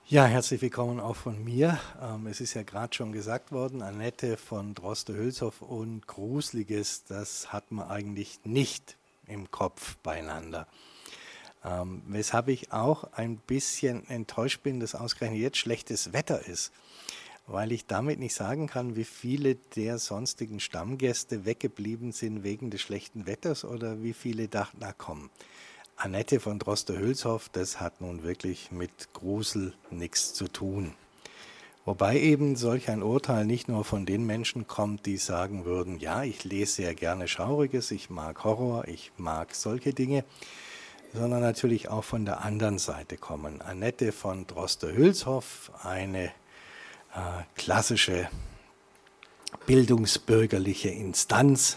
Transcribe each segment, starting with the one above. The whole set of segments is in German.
Ja, herzlich willkommen auch von mir. Es ist ja gerade schon gesagt worden, Annette von Droste-Hülshoff und Gruseliges, das hat man eigentlich nicht im Kopf beieinander. Weshalb ich auch ein bisschen enttäuscht bin, dass ausgerechnet jetzt schlechtes Wetter ist, weil ich damit nicht sagen kann, wie viele der sonstigen Stammgäste weggeblieben sind wegen des schlechten Wetters oder wie viele dachten, na komm, Annette von Droste-Hülshoff, das hat nun wirklich mit Grusel nichts zu tun. Wobei eben solch ein Urteil nicht nur von den Menschen kommt, die sagen würden, ja, ich lese sehr gerne Schauriges, ich mag Horror, ich mag solche Dinge, sondern natürlich auch von der anderen Seite kommen. Annette von Droste-Hülshoff, eine klassische bildungsbürgerliche Instanz,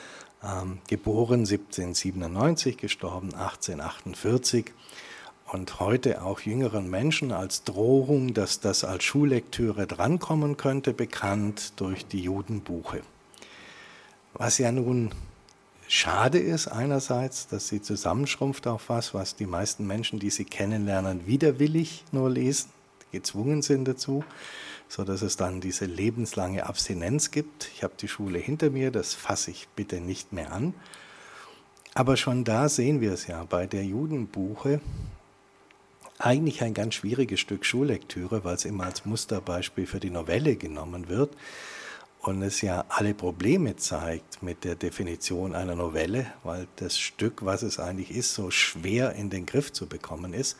geboren 1797, gestorben 1848 und heute auch jüngeren Menschen als Drohung, dass das als Schullektüre drankommen könnte, bekannt durch die Judenbuche. Was ja nun schade ist einerseits, dass sie zusammenschrumpft auf was die meisten Menschen, die sie kennenlernen, widerwillig nur lesen, gezwungen sind dazu, sodass es dann diese lebenslange Abstinenz gibt. Ich habe die Schule hinter mir, das fasse ich bitte nicht mehr an. Aber schon da sehen wir es ja bei der Judenbuche, eigentlich ein ganz schwieriges Stück Schullektüre, weil es immer als Musterbeispiel für die Novelle genommen wird und es ja alle Probleme zeigt mit der Definition einer Novelle, weil das Stück, was es eigentlich ist, so schwer in den Griff zu bekommen ist.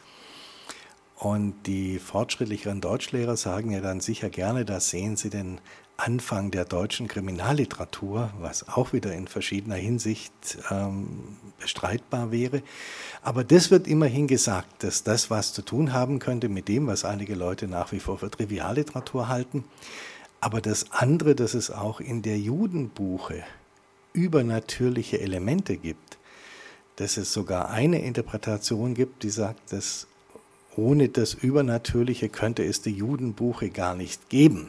Und die fortschrittlicheren Deutschlehrer sagen ja dann sicher gerne, da sehen sie den Anfang der deutschen Kriminalliteratur, was auch wieder in verschiedener Hinsicht bestreitbar wäre. Aber das wird immerhin gesagt, dass das was zu tun haben könnte mit dem, was einige Leute nach wie vor für Trivialliteratur halten. Aber das andere, dass es auch in der Judenbuche übernatürliche Elemente gibt, dass es sogar eine Interpretation gibt, die sagt, dass ohne das Übernatürliche könnte es die Judenbuche gar nicht geben.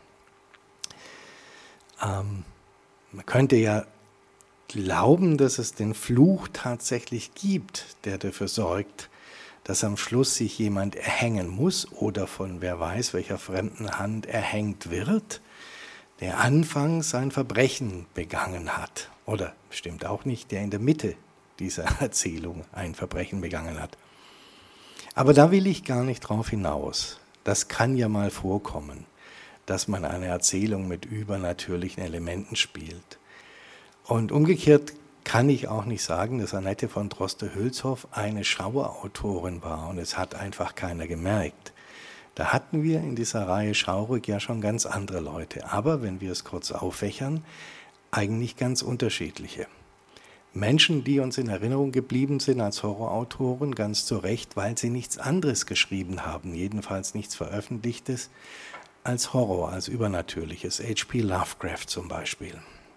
Man könnte ja glauben, dass es den Fluch tatsächlich gibt, der dafür sorgt, dass am Schluss sich jemand erhängen muss oder von wer weiß welcher fremden Hand erhängt wird, der anfangs ein Verbrechen begangen hat. Oder stimmt auch nicht, der in der Mitte dieser Erzählung ein Verbrechen begangen hat. Aber da will ich gar nicht drauf hinaus. Das kann ja mal vorkommen, dass man eine Erzählung mit übernatürlichen Elementen spielt. Und umgekehrt kann ich auch nicht sagen, dass Annette von Droste-Hülshoff eine Schauerautorin war und es hat einfach keiner gemerkt. Da hatten wir in dieser Reihe Schaurig ja schon ganz andere Leute, aber wenn wir es kurz auffächern, eigentlich ganz unterschiedliche. Menschen, die uns in Erinnerung geblieben sind als Horrorautoren, ganz zu Recht, weil sie nichts anderes geschrieben haben, jedenfalls nichts Veröffentlichtes, als Horror, als Übernatürliches. H.P. Lovecraft zum Beispiel.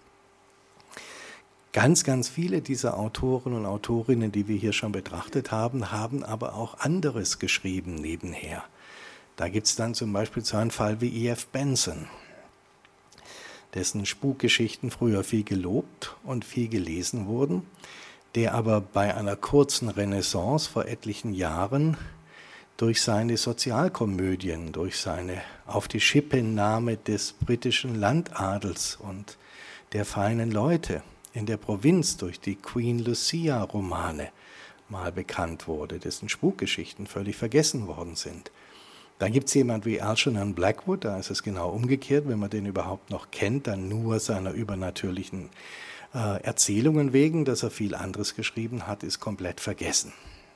Ganz, ganz viele dieser Autoren und Autorinnen, die wir hier schon betrachtet haben, haben aber auch anderes geschrieben nebenher. Da gibt es dann zum Beispiel so einen Fall wie E.F. Benson, dessen Spukgeschichten früher viel gelobt und viel gelesen wurden, der aber bei einer kurzen Renaissance vor etlichen Jahren durch seine Sozialkomödien, durch seine auf die Schippe-Nahme des britischen Landadels und der feinen Leute in der Provinz, durch die Queen Lucia-Romane mal bekannt wurde, dessen Spukgeschichten völlig vergessen worden sind. Dann gibt es jemand wie Algernon Blackwood, da ist es genau umgekehrt, wenn man den überhaupt noch kennt, dann nur seiner übernatürlichen Erzählungen wegen, dass er viel anderes geschrieben hat, ist komplett vergessen.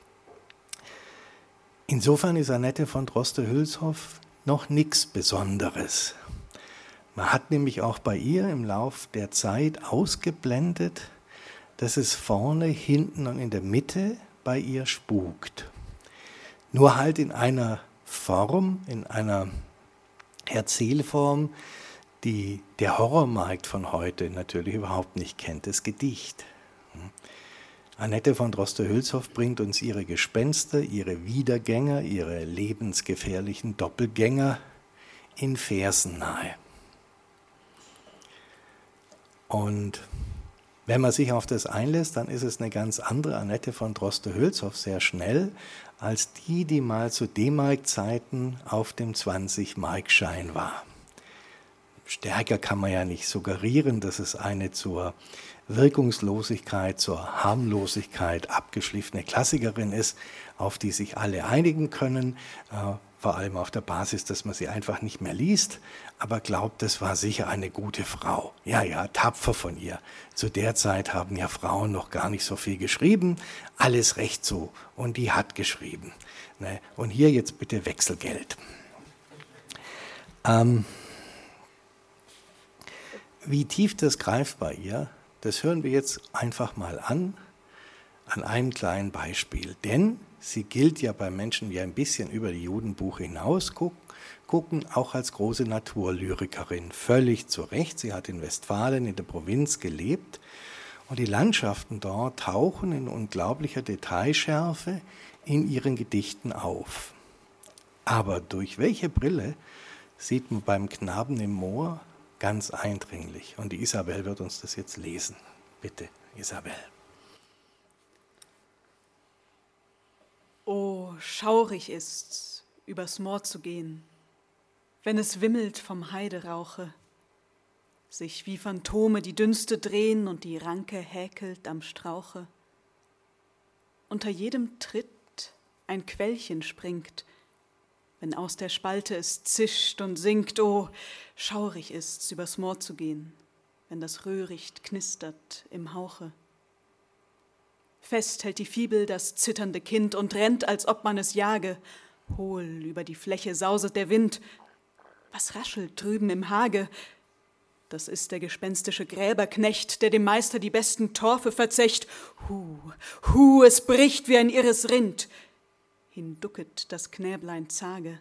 Insofern ist Annette von Droste-Hülshoff noch nichts Besonderes. Man hat nämlich auch bei ihr im Lauf der Zeit ausgeblendet, dass es vorne, hinten und in der Mitte bei ihr spukt. Nur halt in einer Form, in einer Erzählform, die der Horrormarkt von heute natürlich überhaupt nicht kennt, das Gedicht. Annette von Droste-Hülshoff bringt uns ihre Gespenster, ihre Wiedergänger, ihre lebensgefährlichen Doppelgänger in Versen nahe. Und wenn man sich auf das einlässt, dann ist es eine ganz andere Annette von Droste-Hülshoff sehr schnell, als die mal zu D-Mark-Zeiten auf dem 20-Mark-Schein war. Stärker kann man ja nicht suggerieren, dass es eine zur Wirkungslosigkeit, zur Harmlosigkeit abgeschliffene Klassikerin ist, auf die sich alle einigen können, vor allem auf der Basis, dass man sie einfach nicht mehr liest, aber glaubt, das war sicher eine gute Frau. Ja, tapfer von ihr. Zu der Zeit haben ja Frauen noch gar nicht so viel geschrieben, alles recht so, und die hat geschrieben. Und hier jetzt bitte Wechselgeld. Wie tief das greift bei ihr, das hören wir jetzt einfach mal an einem kleinen Beispiel. Denn sie gilt ja bei Menschen, die ein bisschen über die Judenbuche hinaus gucken, auch als große Naturlyrikerin. Völlig zu Recht. Sie hat in Westfalen, in der Provinz gelebt. Und die Landschaften dort tauchen in unglaublicher Detailschärfe in ihren Gedichten auf. Aber durch welche Brille sieht man beim Knaben im Moor ganz eindringlich. Und die Isabel wird uns das jetzt lesen. Bitte, Isabel. Oh, schaurig ist's, übers Moor zu gehen, wenn es wimmelt vom Heiderauche, sich wie Phantome die Dünste drehen und die Ranke häkelt am Strauche. Unter jedem Tritt ein Quellchen springt, wenn aus der Spalte es zischt und singt. Oh, schaurig ist's, übers Moor zu gehen, wenn das Röhricht knistert im Hauche. Fest hält die Fibel das zitternde Kind und rennt, als ob man es jage. Hohl über die Fläche sauset der Wind. Was raschelt drüben im Hage? Das ist der gespenstische Gräberknecht, der dem Meister die besten Torfe verzecht. Es bricht wie ein irres Rind. Hinducket das Knäblein zage.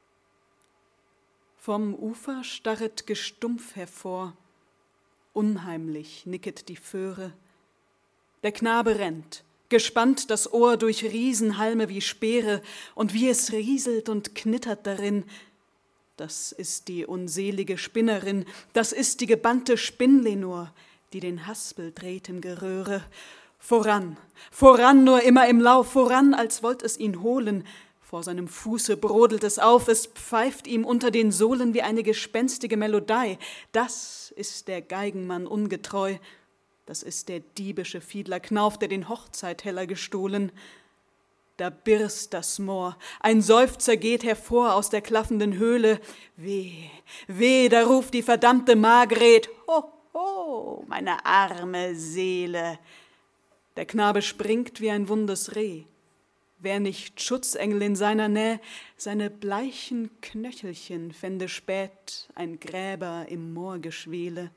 Vom Ufer starret Gestumpf hervor. Unheimlich nicket die Föhre. Der Knabe rennt, gespannt das Ohr durch Riesenhalme wie Speere, und wie es rieselt und knittert darin, das ist die unselige Spinnerin, das ist die gebannte Spinnlenor, die den Haspel dreht im Geröhre. Voran, voran, nur immer im Lauf, voran, als wollt es ihn holen. Vor seinem Fuße brodelt es auf, es pfeift ihm unter den Sohlen wie eine gespenstige Melodei. Das ist der Geigenmann ungetreu. Das ist der diebische Fiedler Knauf, der den Hochzeitheller gestohlen. Da birst das Moor, ein Seufzer geht hervor aus der klaffenden Höhle. Weh, da ruft die verdammte Margret. Ho, meine arme Seele. Der Knabe springt wie ein wundes Reh. Wär nicht Schutzengel in seiner Nähe, seine bleichen Knöchelchen fände spät ein Gräber im Moorgeschwele.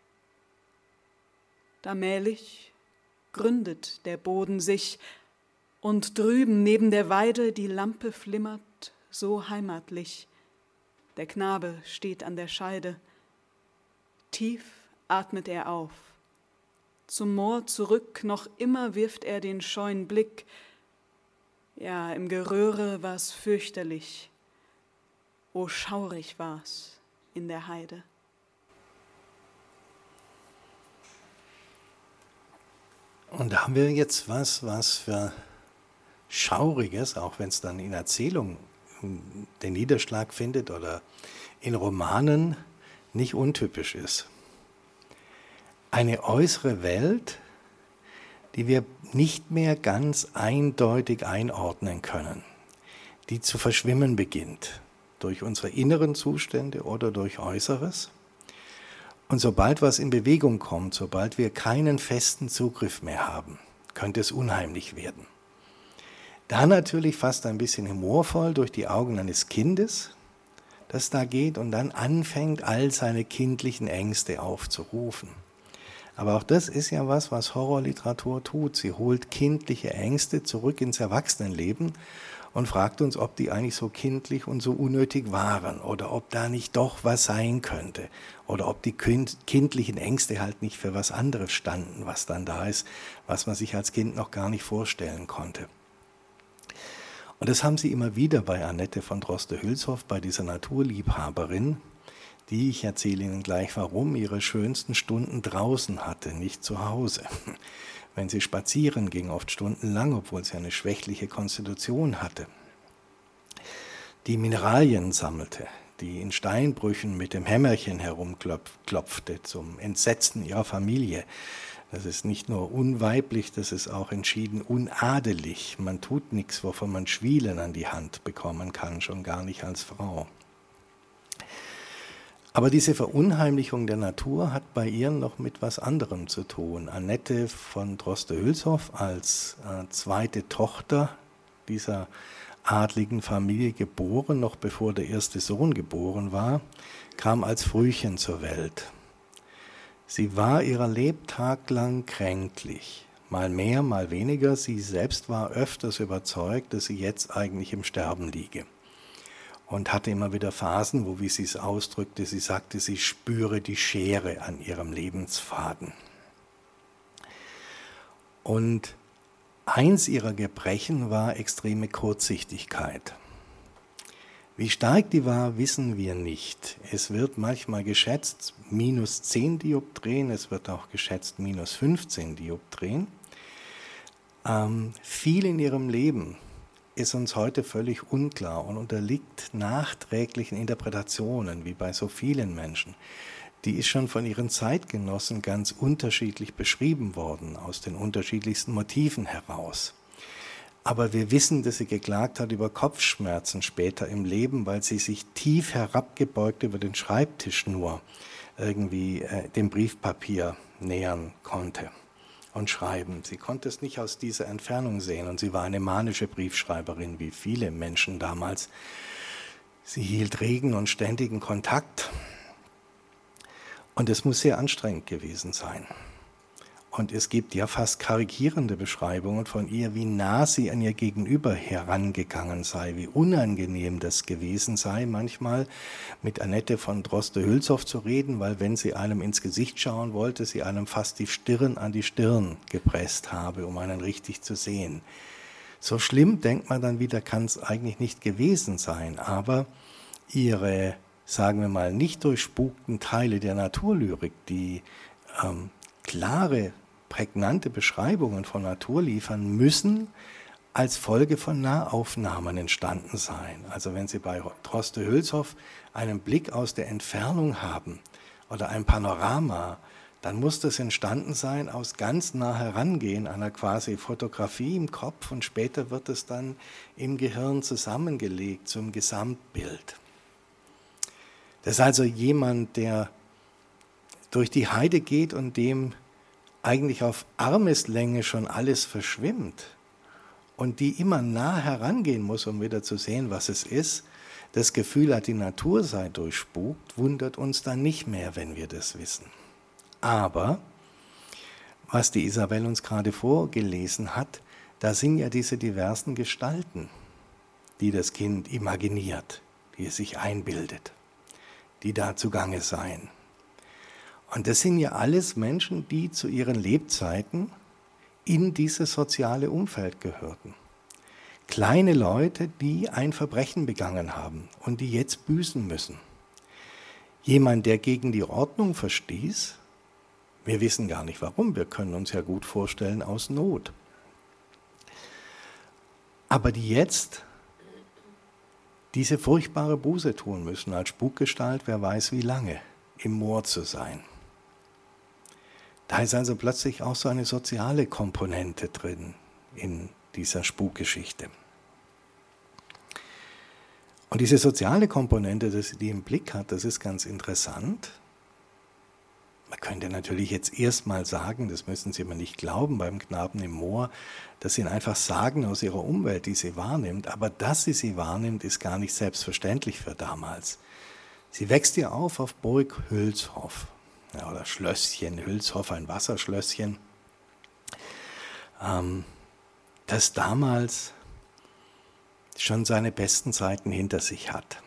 Allmählich gründet der Boden sich, und drüben neben der Weide die Lampe flimmert so heimatlich. Der Knabe steht an der Scheide. Tief atmet er auf. Zum Moor zurück, noch immer wirft er den scheuen Blick. Ja, im Geröhre war's fürchterlich. Oh, schaurig war's in der Heide. Und da haben wir jetzt was für Schauriges, auch wenn es dann in Erzählung den Niederschlag findet oder in Romanen nicht untypisch ist. Eine äußere Welt, die wir nicht mehr ganz eindeutig einordnen können, die zu verschwimmen beginnt, durch unsere inneren Zustände oder durch Äußeres. Und sobald was in Bewegung kommt, sobald wir keinen festen Zugriff mehr haben, könnte es unheimlich werden. Da natürlich fast ein bisschen humorvoll durch die Augen eines Kindes, das da geht und dann anfängt, all seine kindlichen Ängste aufzurufen. Aber auch das ist ja was Horrorliteratur tut. Sie holt kindliche Ängste zurück ins Erwachsenenleben und fragt uns, ob die eigentlich so kindlich und so unnötig waren oder ob da nicht doch was sein könnte oder ob die kindlichen Ängste halt nicht für was anderes standen, was dann da ist, was man sich als Kind noch gar nicht vorstellen konnte. Und das haben sie immer wieder bei Annette von Droste-Hülshoff, bei dieser Naturliebhaberin, die, ich erzähle Ihnen gleich warum, ihre schönsten Stunden draußen hatte, nicht zu Hause. wenn sie spazieren ging, oft stundenlang, obwohl sie eine schwächliche Konstitution hatte. Die Mineralien sammelte, die in Steinbrüchen mit dem Hämmerchen herumklopfte, zum Entsetzen ihrer Familie. Das ist nicht nur unweiblich, das ist auch entschieden unadelig. Man tut nichts, wovon man Schwielen an die Hand bekommen kann, schon gar nicht als Frau. Aber diese Verunheimlichung der Natur hat bei ihr noch mit was anderem zu tun. Annette von Droste-Hülshoff als zweite Tochter dieser adligen Familie geboren, noch bevor der erste Sohn geboren war, kam als Frühchen zur Welt. Sie war ihrer Lebtag lang kränklich, mal mehr, mal weniger. Sie selbst war öfters überzeugt, dass sie jetzt eigentlich im Sterben liege. Und hatte immer wieder Phasen, wo, wie sie es ausdrückte, sie sagte, sie spüre die Schere an ihrem Lebensfaden. Und eins ihrer Gebrechen war extreme Kurzsichtigkeit. Wie stark die war, wissen wir nicht. Es wird manchmal geschätzt -10 Dioptrien, es wird auch geschätzt -15 Dioptrien. Viel in ihrem Leben ist uns heute völlig unklar und unterliegt nachträglichen Interpretationen, wie bei so vielen Menschen. Die ist schon von ihren Zeitgenossen ganz unterschiedlich beschrieben worden, aus den unterschiedlichsten Motiven heraus. Aber wir wissen, dass sie geklagt hat über Kopfschmerzen später im Leben, weil sie sich tief herabgebeugt über den Schreibtisch nur irgendwie dem Briefpapier nähern konnte und schreiben. Sie konnte es nicht aus dieser Entfernung sehen und sie war eine manische Briefschreiberin, wie viele Menschen damals. Sie hielt regen und ständigen Kontakt und es muss sehr anstrengend gewesen sein. Und es gibt ja fast karikierende Beschreibungen von ihr, wie nah sie an ihr Gegenüber herangegangen sei, wie unangenehm das gewesen sei, manchmal mit Annette von Droste-Hülshoff zu reden, weil wenn sie einem ins Gesicht schauen wollte, sie einem fast die Stirn an die Stirn gepresst habe, um einen richtig zu sehen. So schlimm, denkt man dann wieder, kann es eigentlich nicht gewesen sein, aber ihre, sagen wir mal, nicht durchspukten Teile der Naturlyrik, die klare, prägnante Beschreibungen von Natur liefern, müssen als Folge von Nahaufnahmen entstanden sein. Also wenn Sie bei Droste-Hülshoff einen Blick aus der Entfernung haben oder ein Panorama, dann muss das entstanden sein aus ganz nah herangehen, einer quasi Fotografie im Kopf und später wird es dann im Gehirn zusammengelegt zum Gesamtbild. Das ist also jemand, der durch die Heide geht und dem eigentlich auf Armeslänge schon alles verschwimmt und die immer nah herangehen muss, um wieder zu sehen, was es ist, das Gefühl hat, die Natur sei durchspukt, wundert uns dann nicht mehr, wenn wir das wissen. Aber, was die Isabel uns gerade vorgelesen hat, da sind ja diese diversen Gestalten, die das Kind imaginiert, die es sich einbildet, die da zugange seien. Und das sind ja alles Menschen, die zu ihren Lebzeiten in dieses soziale Umfeld gehörten. Kleine Leute, die ein Verbrechen begangen haben und die jetzt büßen müssen. Jemand, der gegen die Ordnung verstieß, wir wissen gar nicht warum, wir können uns ja gut vorstellen, aus Not. Aber die jetzt diese furchtbare Buße tun müssen, als Spukgestalt, wer weiß wie lange, im Moor zu sein. Da ist also plötzlich auch so eine soziale Komponente drin in dieser Spukgeschichte. Und diese soziale Komponente, dass sie die im Blick hat, das ist ganz interessant. Man könnte natürlich jetzt erstmal sagen, das müssen Sie aber nicht glauben beim Knaben im Moor, das sind einfach Sagen aus ihrer Umwelt, die sie wahrnimmt. Aber dass sie wahrnimmt, ist gar nicht selbstverständlich für damals. Sie wächst ja auf Burg Hülshoff. Ja, oder Schlösschen Hülshoff, ein Wasserschlösschen, das damals schon seine besten Zeiten hinter sich hat.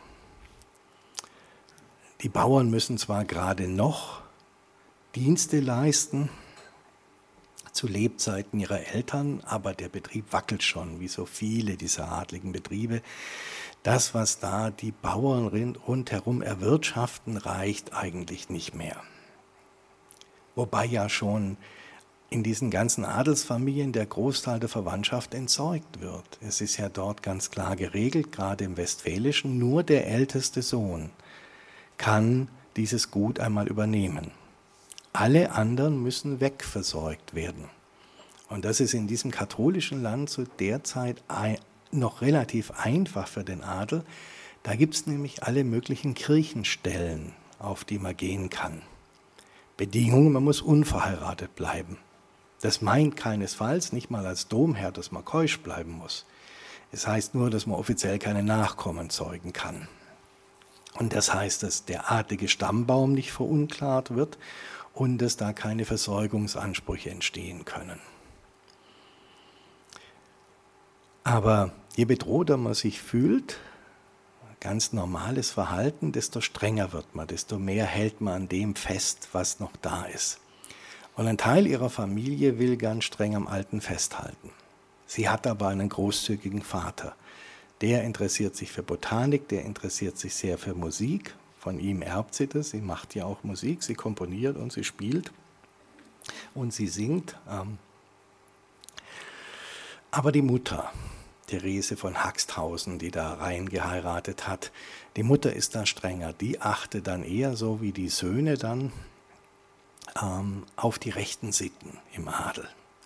Die Bauern müssen zwar gerade noch Dienste leisten zu Lebzeiten ihrer Eltern, aber der Betrieb wackelt schon, wie so viele dieser adligen Betriebe. Das, was da die Bauern rundherum erwirtschaften, reicht eigentlich nicht mehr. Wobei ja schon in diesen ganzen Adelsfamilien der Großteil der Verwandtschaft entsorgt wird. Es ist ja dort ganz klar geregelt, gerade im Westfälischen, nur der älteste Sohn kann dieses Gut einmal übernehmen. Alle anderen müssen wegversorgt werden. Und das ist in diesem katholischen Land zu der Zeit noch relativ einfach für den Adel. Da gibt es nämlich alle möglichen Kirchenstellen, auf die man gehen kann. Bedingung, man muss unverheiratet bleiben. Das meint keinesfalls, nicht mal als Domherr, dass man keusch bleiben muss. Es heißt nur, dass man offiziell keine Nachkommen zeugen kann. Und das heißt, dass der adlige Stammbaum nicht verunklart wird und dass da keine Versorgungsansprüche entstehen können. Aber je bedrohter man sich fühlt, ganz normales Verhalten, desto strenger wird man, desto mehr hält man an dem fest, was noch da ist. Und ein Teil ihrer Familie will ganz streng am Alten festhalten. Sie hat aber einen großzügigen Vater. Der interessiert sich für Botanik, der interessiert sich sehr für Musik. Von ihm erbt sie das. Sie macht ja auch Musik, sie komponiert und sie spielt und sie singt. Aber die Mutter, Therese von Haxthausen, die da rein geheiratet hat, die Mutter ist da strenger. Die achtet dann eher so wie die Söhne dann auf die rechten Sitten im Adel.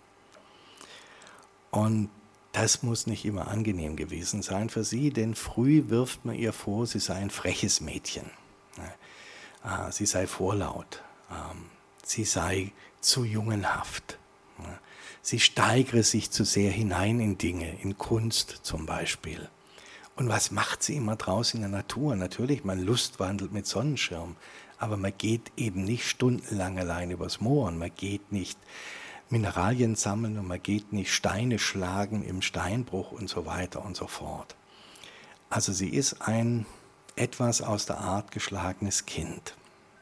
Und das muss nicht immer angenehm gewesen sein für sie, denn früh wirft man ihr vor, sie sei ein freches Mädchen. Sie sei vorlaut, sie sei zu jungenhaft. Sie steigere sich zu sehr hinein in Dinge, in Kunst zum Beispiel. Und was macht sie immer draußen in der Natur? Natürlich, man lustwandelt mit Sonnenschirm, aber man geht eben nicht stundenlang allein übers Moor und man geht nicht Mineralien sammeln und man geht nicht Steine schlagen im Steinbruch und so weiter und so fort. Also sie ist ein etwas aus der Art geschlagenes Kind.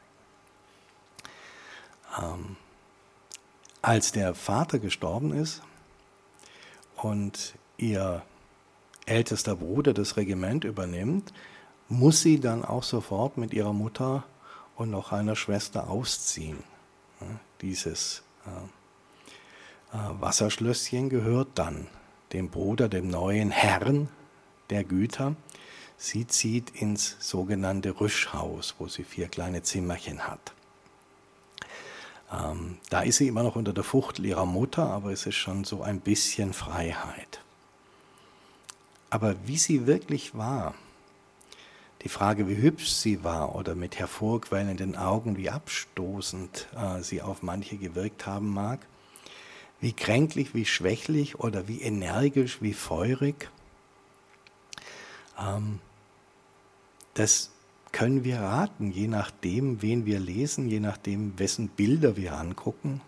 Als der Vater gestorben ist und ihr ältester Bruder das Regiment übernimmt, muss sie dann auch sofort mit ihrer Mutter und noch einer Schwester ausziehen. Dieses Wasserschlösschen gehört dann dem Bruder, dem neuen Herrn der Güter. Sie zieht ins sogenannte Rüschhaus, wo sie 4 kleine Zimmerchen hat. Da ist sie immer noch unter der Fuchtel ihrer Mutter, aber es ist schon so ein bisschen Freiheit. Aber wie sie wirklich war, die Frage, wie hübsch sie war oder mit hervorquellenden Augen, wie abstoßend sie auf manche gewirkt haben mag, wie kränklich, wie schwächlich oder wie energisch, wie feurig, das können wir raten, je nachdem, wen wir lesen, je nachdem, wessen Bilder wir angucken.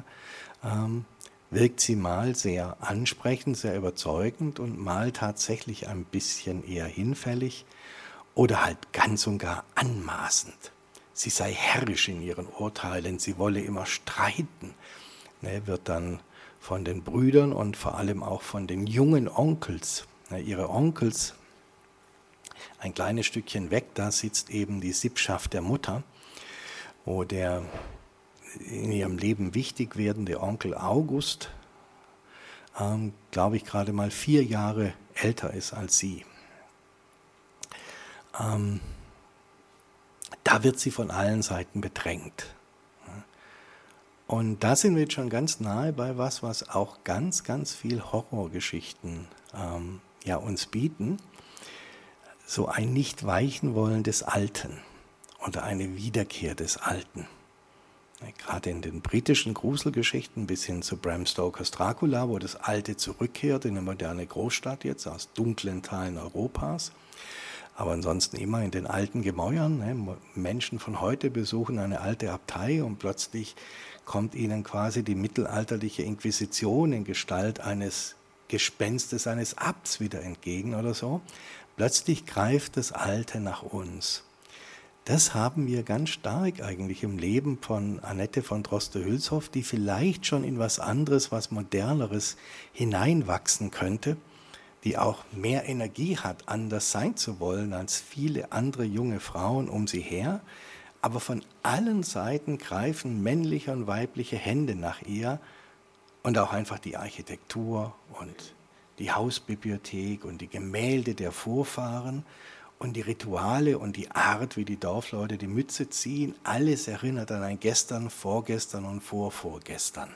Wirkt sie mal sehr ansprechend, sehr überzeugend und mal tatsächlich ein bisschen eher hinfällig oder halt ganz und gar anmaßend. Sie sei herrisch in ihren Urteilen, sie wolle immer streiten. Wird dann von den Brüdern und vor allem auch von den jungen Onkels, ihre Onkels, ein kleines Stückchen weg, da sitzt eben die Sippschaft der Mutter, wo der in ihrem Leben wichtig werdende Onkel August, glaube ich, gerade mal 4 Jahre älter ist als sie. Da wird sie von allen Seiten bedrängt. Und da sind wir jetzt schon ganz nahe bei was auch ganz, ganz viel Horrorgeschichten uns bieten. So ein Nicht-Weichen-Wollen des Alten oder eine Wiederkehr des Alten. Gerade in den britischen Gruselgeschichten bis hin zu Bram Stokers Dracula, wo das Alte zurückkehrt in eine moderne Großstadt jetzt aus dunklen Teilen Europas. Aber ansonsten immer in den alten Gemäuern. Menschen von heute besuchen eine alte Abtei und plötzlich kommt ihnen quasi die mittelalterliche Inquisition in Gestalt eines Gespenstes, eines Abts wieder entgegen oder so. Plötzlich greift das Alte nach uns. Das haben wir ganz stark eigentlich im Leben von Annette von Droste-Hülshoff, die vielleicht schon in was anderes, was Moderneres hineinwachsen könnte, die auch mehr Energie hat, anders sein zu wollen als viele andere junge Frauen um sie her. Aber von allen Seiten greifen männliche und weibliche Hände nach ihr Und auch einfach die Architektur und die Hausbibliothek und die Gemälde der Vorfahren und die Rituale und die Art, wie die Dorfleute die Mütze ziehen, alles erinnert an ein Gestern, Vorgestern und Vorvorgestern.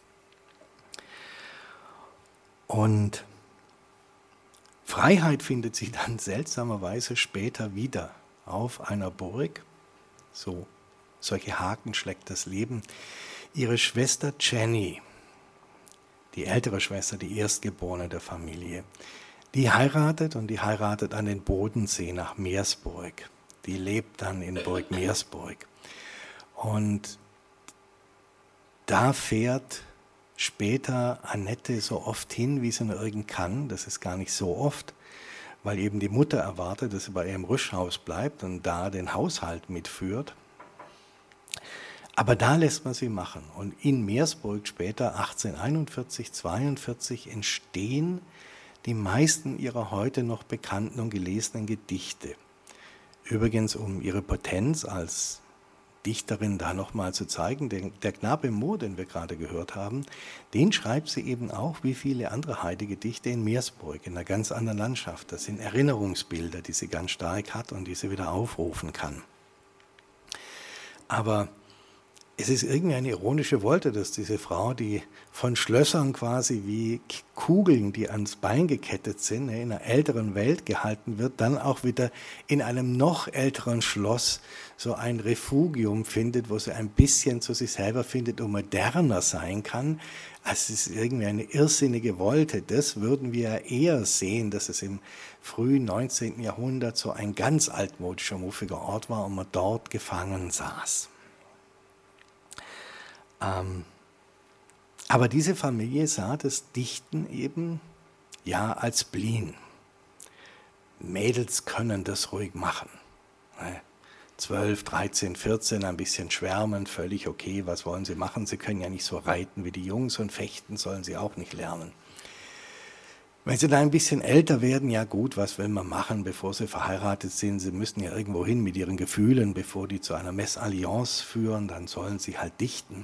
Und Freiheit findet sich dann seltsamerweise später wieder auf einer Burg. Solche Haken schlägt das Leben. Ihre Schwester Jenny, die ältere Schwester, die Erstgeborene der Familie, die heiratet an den Bodensee nach Meersburg. Die lebt dann in Burg Meersburg. Und da fährt später Annette so oft hin, wie sie nur irgend kann. Das ist gar nicht so oft, weil eben die Mutter erwartet, dass sie bei ihrem Rüschhaus bleibt und da den Haushalt mitführt. Aber da lässt man sie machen. Und in Meersburg später, 1841, 1842, entstehen die meisten ihrer heute noch bekannten und gelesenen Gedichte. Übrigens, um ihre Potenz als Dichterin da nochmal zu zeigen, der Knabe im Moor, den wir gerade gehört haben, den schreibt sie eben auch wie viele andere Heidegedichte in Meersburg, in einer ganz anderen Landschaft. Das sind Erinnerungsbilder, die sie ganz stark hat und die sie wieder aufrufen kann. Aber es ist irgendwie eine ironische Wolte, dass diese Frau, die von Schlössern quasi wie Kugeln, die ans Bein gekettet sind, in einer älteren Welt gehalten wird, dann auch wieder in einem noch älteren Schloss so ein Refugium findet, wo sie ein bisschen zu sich selber findet und moderner sein kann. Also es ist irgendwie eine irrsinnige Wolte. Das würden wir eher sehen, dass es im frühen 19. Jahrhundert so ein ganz altmodischer, muffiger Ort war und man dort gefangen saß. Aber diese Familie sah das Dichten eben ja als Spleen. Mädels können das ruhig machen. 12, 13, 14, ein bisschen schwärmen, völlig okay, was wollen sie machen? Sie können ja nicht so reiten wie die Jungs und fechten sollen sie auch nicht lernen. Wenn sie da ein bisschen älter werden, ja gut, was will man machen, bevor sie verheiratet sind? Sie müssen ja irgendwo hin mit ihren Gefühlen, bevor die zu einer Mesalliance führen, dann sollen sie halt dichten.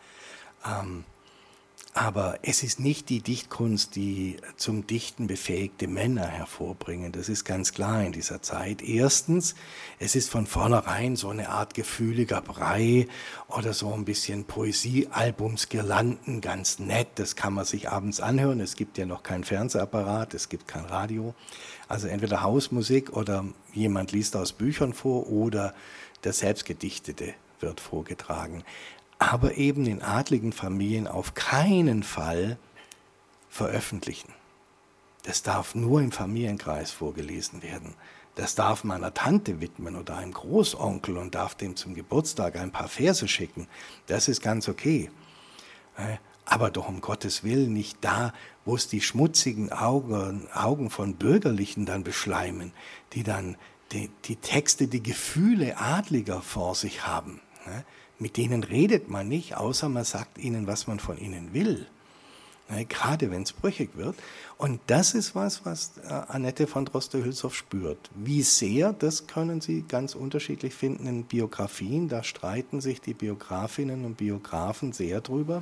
Aber es ist nicht die Dichtkunst, die zum Dichten befähigte Männer hervorbringen. Das ist ganz klar in dieser Zeit. Erstens, es ist von vornherein so eine Art gefühliger Brei oder so ein bisschen Poesiealbums, Girlanden, ganz nett. Das kann man sich abends anhören. Es gibt ja noch keinen Fernsehapparat, es gibt kein Radio. Also entweder Hausmusik oder jemand liest aus Büchern vor oder das Selbstgedichtete wird vorgetragen. Aber eben in adligen Familien auf keinen Fall veröffentlichen. Das darf nur im Familienkreis vorgelesen werden. Das darf man einer Tante widmen oder einem Großonkel und darf dem zum Geburtstag ein paar Verse schicken. Das ist ganz okay. Aber doch um Gottes Willen nicht da, wo es die schmutzigen Augen von Bürgerlichen dann beschleimen, die dann die Texte, die Gefühle Adliger vor sich haben. Mit denen redet man nicht, außer man sagt ihnen, was man von ihnen will. Gerade wenn es brüchig wird. Und das ist was Annette von Droste-Hülshoff spürt. Wie sehr, das können Sie ganz unterschiedlich finden in Biografien. Da streiten sich die Biografinnen und Biografen sehr drüber,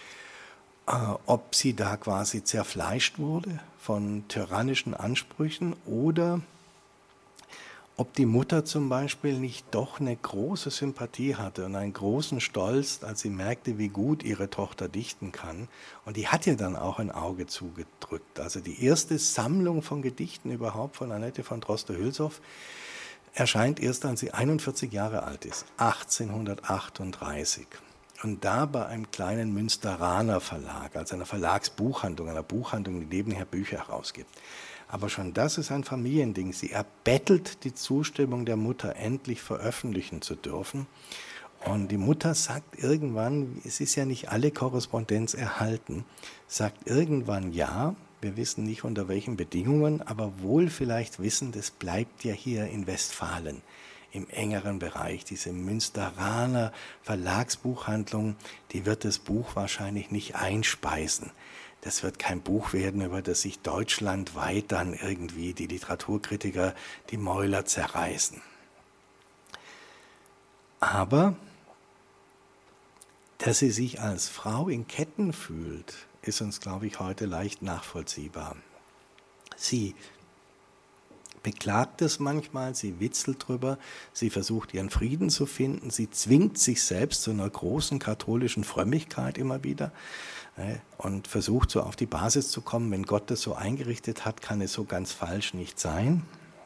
ob sie da quasi zerfleischt wurde von tyrannischen Ansprüchen oder ob die Mutter zum Beispiel nicht doch eine große Sympathie hatte und einen großen Stolz, als sie merkte, wie gut ihre Tochter dichten kann. Und die hat ihr dann auch ein Auge zugedrückt. Also die erste Sammlung von Gedichten überhaupt von Annette von Droste-Hülshoff erscheint erst, als sie 41 Jahre alt ist, 1838. Und da bei einem kleinen Münsteraner Verlag, also einer Verlagsbuchhandlung, einer Buchhandlung, die nebenher Bücher herausgibt. Aber schon das ist ein Familiending. Sie erbettelt die Zustimmung der Mutter, endlich veröffentlichen zu dürfen. Und die Mutter sagt irgendwann, es ist ja nicht alle Korrespondenz erhalten, sagt irgendwann ja, wir wissen nicht unter welchen Bedingungen, aber wohl vielleicht wissen, das bleibt ja hier in Westfalen im engeren Bereich. Diese Münsteraner Verlagsbuchhandlung, die wird das Buch wahrscheinlich nicht einspeisen. Das wird kein Buch werden, über das sich deutschlandweit dann irgendwie die Literaturkritiker die Mäuler zerreißen. Aber Dass sie sich als Frau in Ketten fühlt, ist uns, glaube ich, heute leicht nachvollziehbar. Sie beklagt es manchmal, sie witzelt drüber, sie versucht ihren Frieden zu finden, sie zwingt sich selbst zu einer großen katholischen Frömmigkeit immer wieder und versucht so auf die Basis zu kommen, wenn Gott das so eingerichtet hat, kann es so ganz falsch nicht sein.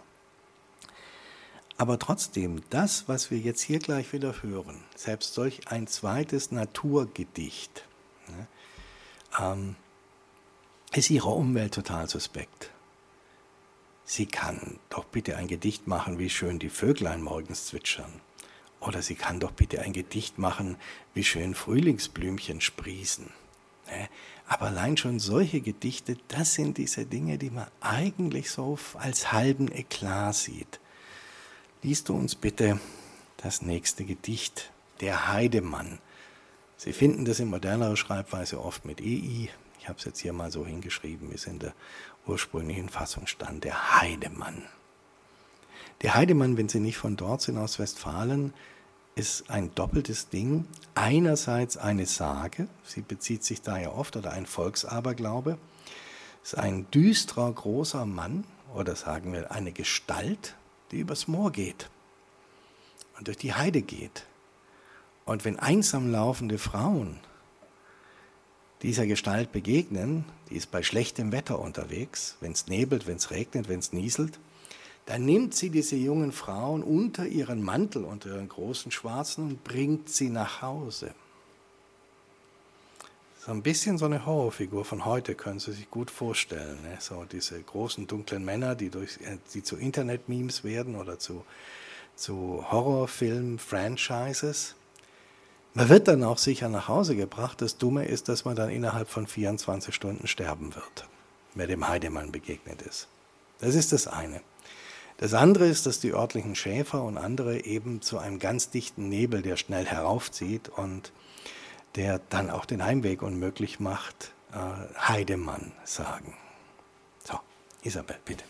Aber trotzdem, das, was wir jetzt hier gleich wieder hören, selbst solch ein zweites Naturgedicht, ist ihrer Umwelt total suspekt. Sie kann doch bitte ein Gedicht machen, wie schön die Vöglein morgens zwitschern. Oder sie kann doch bitte ein Gedicht machen, wie schön Frühlingsblümchen sprießen. Aber allein schon solche Gedichte, das sind diese Dinge, die man eigentlich so als halben Eklat sieht. Liest du uns bitte das nächste Gedicht, Der Heidemann. Sie finden das in modernerer Schreibweise oft mit EI. Ich habe es jetzt hier mal so hingeschrieben, wie es in der ursprünglichen Fassung stand, der Heidemann. Der Heidemann, wenn Sie nicht von dort sind, aus Westfalen, ist ein doppeltes Ding. Einerseits eine Sage, sie bezieht sich da ja oft, oder ein Volksaberglaube. Es ist ein düsterer, großer Mann, oder sagen wir eine Gestalt, die übers Moor geht und durch die Heide geht. Und wenn einsam laufende Frauen dieser Gestalt begegnen, die ist bei schlechtem Wetter unterwegs, wenn es nebelt, wenn es regnet, wenn es nieselt, dann nimmt sie diese jungen Frauen unter ihren Mantel, unter ihren großen Schwarzen und bringt sie nach Hause. So ein bisschen so eine Horrorfigur von heute, können Sie sich gut vorstellen. Ne? So diese großen dunklen Männer, die zu Internet-Memes werden oder zu Horrorfilm-Franchises. Man wird dann auch sicher nach Hause gebracht. Das Dumme ist, dass man dann innerhalb von 24 Stunden sterben wird, wer dem Heidemann begegnet ist. Das ist das eine. Das andere ist, dass die örtlichen Schäfer und andere eben zu einem ganz dichten Nebel, der schnell heraufzieht und der dann auch den Heimweg unmöglich macht, Heidemann sagen. So, Isabel, bitte.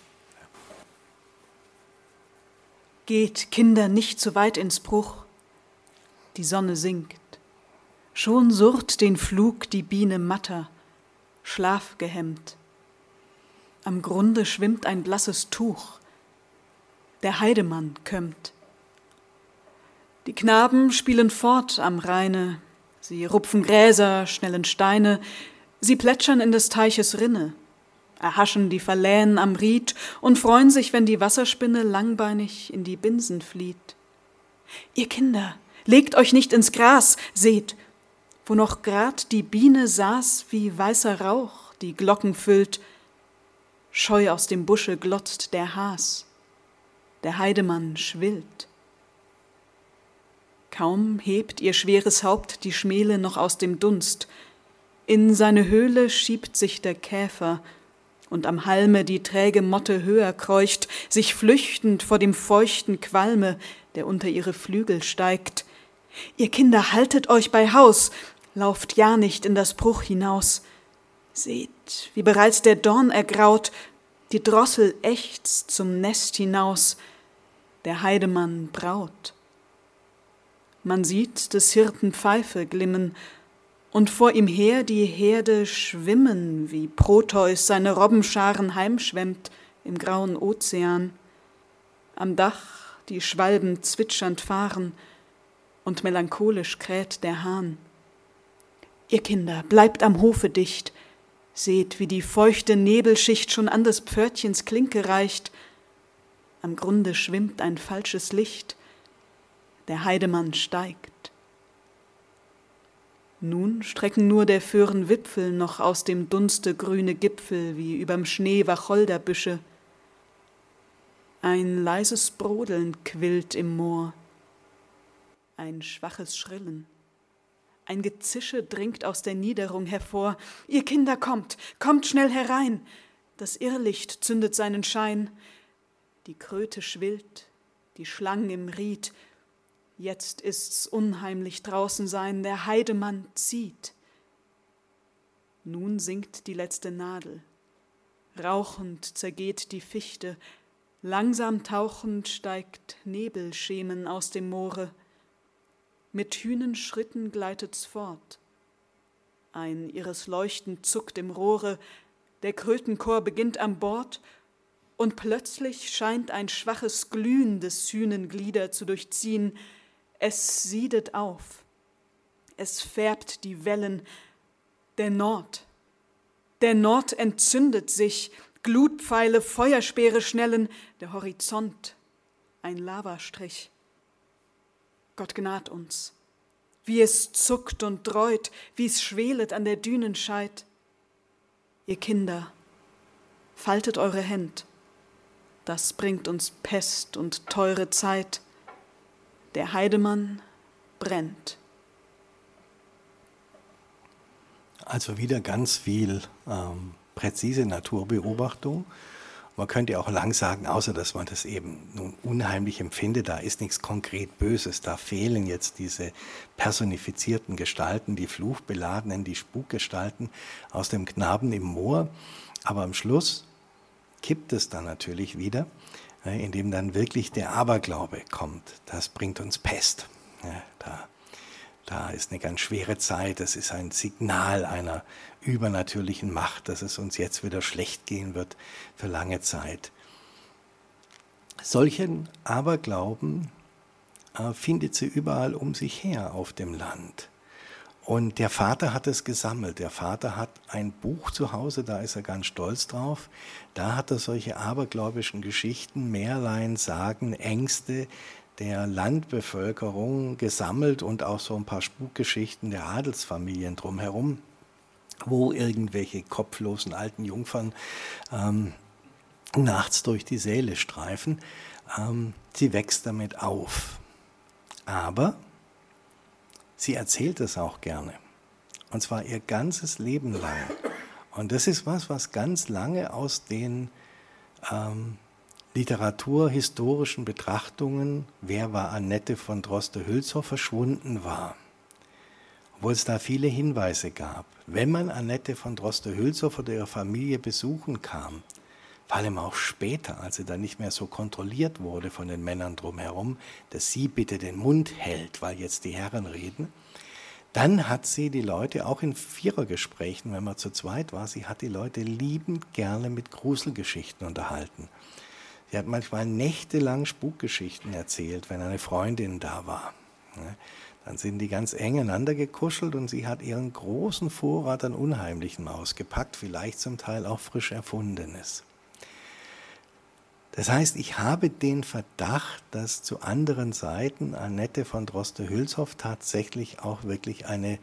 Geht, Kinder, nicht zu weit ins Bruch. Die Sonne sinkt. Schon surrt den Flug die Biene matter, schlafgehemmt. Am Grunde schwimmt ein blasses Tuch. Der Heidemann kömmt. Die Knaben spielen fort am Rheine. Sie rupfen Gräser, schnellen Steine. Sie plätschern in des Teiches Rinne, erhaschen die Verlähen am Ried und freuen sich, wenn die Wasserspinne langbeinig in die Binsen flieht. Ihr Kinder, legt euch nicht ins Gras, seht, wo noch grad die Biene saß, wie weißer Rauch die Glocken füllt. Scheu aus dem Busche glotzt der Has, der Heidemann schwillt. Kaum hebt ihr schweres Haupt die Schmele noch aus dem Dunst. In seine Höhle schiebt sich der Käfer, und am Halme die träge Motte höher kreucht, sich flüchtend vor dem feuchten Qualme, der unter ihre Flügel steigt. Ihr Kinder, haltet euch bei Haus, lauft ja nicht in das Bruch hinaus. Seht, wie bereits der Dorn ergraut, die Drossel ächzt zum Nest hinaus, der Heidemann braut. Man sieht des Hirten Pfeife glimmen und vor ihm her die Herde schwimmen, wie Proteus seine Robbenscharen heimschwemmt im grauen Ozean. Am Dach die Schwalben zwitschernd fahren und melancholisch kräht der Hahn. Ihr Kinder, bleibt am Hofe dicht, seht, wie die feuchte Nebelschicht schon an des Pförtchens Klinke reicht. Am Grunde schwimmt ein falsches Licht, der Heidemann steigt. Nun strecken nur der Föhren Wipfel noch aus dem Dunste grüne Gipfel wie überm Schnee Wacholderbüsche. Ein leises Brodeln quillt im Moor, ein schwaches Schrillen. Ein Gezische dringt aus der Niederung hervor. Ihr Kinder, kommt, kommt schnell herein. Das Irrlicht zündet seinen Schein. Die Kröte schwillt, die Schlang im Ried. Jetzt ist's unheimlich draußen sein, der Heidemann zieht. Nun sinkt die letzte Nadel. Rauchend zergeht die Fichte. Langsam tauchend steigt Nebelschemen aus dem Moore. mit Hünenschritten gleitet's fort. Ein ihres Leuchten zuckt im Rohre, der Krötenchor beginnt am Bord, und plötzlich scheint ein schwaches Glühen des Hünenglieder zu durchziehen. Es siedet auf, es färbt die Wellen. Der Nord entzündet sich, Glutpfeile, Feuerspeere schnellen, der Horizont ein Lavastrich. Gott gnad uns, wie es zuckt und dräut, wie es schwelet an der Dünenscheid. Ihr Kinder, faltet eure Händ, das bringt uns Pest und teure Zeit. Der Heidemann brennt. Also wieder ganz viel präzise Naturbeobachtung. Man könnte ja auch lang sagen, außer dass man das eben nun unheimlich empfindet, da ist nichts konkret Böses, da fehlen jetzt diese personifizierten Gestalten, die Fluchbeladenen, die Spukgestalten aus dem Knaben im Moor. Aber am Schluss kippt es dann natürlich wieder, indem dann wirklich der Aberglaube kommt. Das bringt uns Pest. Da ist eine ganz schwere Zeit, das ist ein Signal einer übernatürlichen Macht, dass es uns jetzt wieder schlecht gehen wird für lange Zeit. Solchen Aberglauben findet sie überall um sich her auf dem Land. Und der Vater hat es gesammelt. Der Vater hat ein Buch zu Hause, da ist er ganz stolz drauf. Da hat er solche abergläubischen Geschichten, Märlein, Sagen, Ängste der Landbevölkerung gesammelt und auch so ein paar Spukgeschichten der Adelsfamilien drumherum, wo irgendwelche kopflosen alten Jungfern nachts durch die Säle streifen. Sie wächst damit auf. Aber sie erzählt es auch gerne. Und zwar ihr ganzes Leben lang. Und das ist was ganz lange aus den literaturhistorischen Betrachtungen, wer war Annette von Droste-Hülshoff, verschwunden war. Obwohl es da viele Hinweise gab. Wenn man Annette von Droste-Hülshoff oder ihre Familie besuchen kam, vor allem auch später, als sie dann nicht mehr so kontrolliert wurde von den Männern drumherum, dass sie bitte den Mund hält, weil jetzt die Herren reden, dann hat sie die Leute, auch in Vierergesprächen, wenn man zu zweit war, sie hat die Leute liebend gerne mit Gruselgeschichten unterhalten. Sie hat manchmal nächtelang Spukgeschichten erzählt, wenn eine Freundin da war. Dann sind die ganz eng aneinander gekuschelt und sie hat ihren großen Vorrat an Unheimlichem ausgepackt, vielleicht zum Teil auch frisch Erfundenes. Das heißt, ich habe den Verdacht, dass zu anderen Seiten Annette von Droste-Hülshoff tatsächlich auch wirklich eine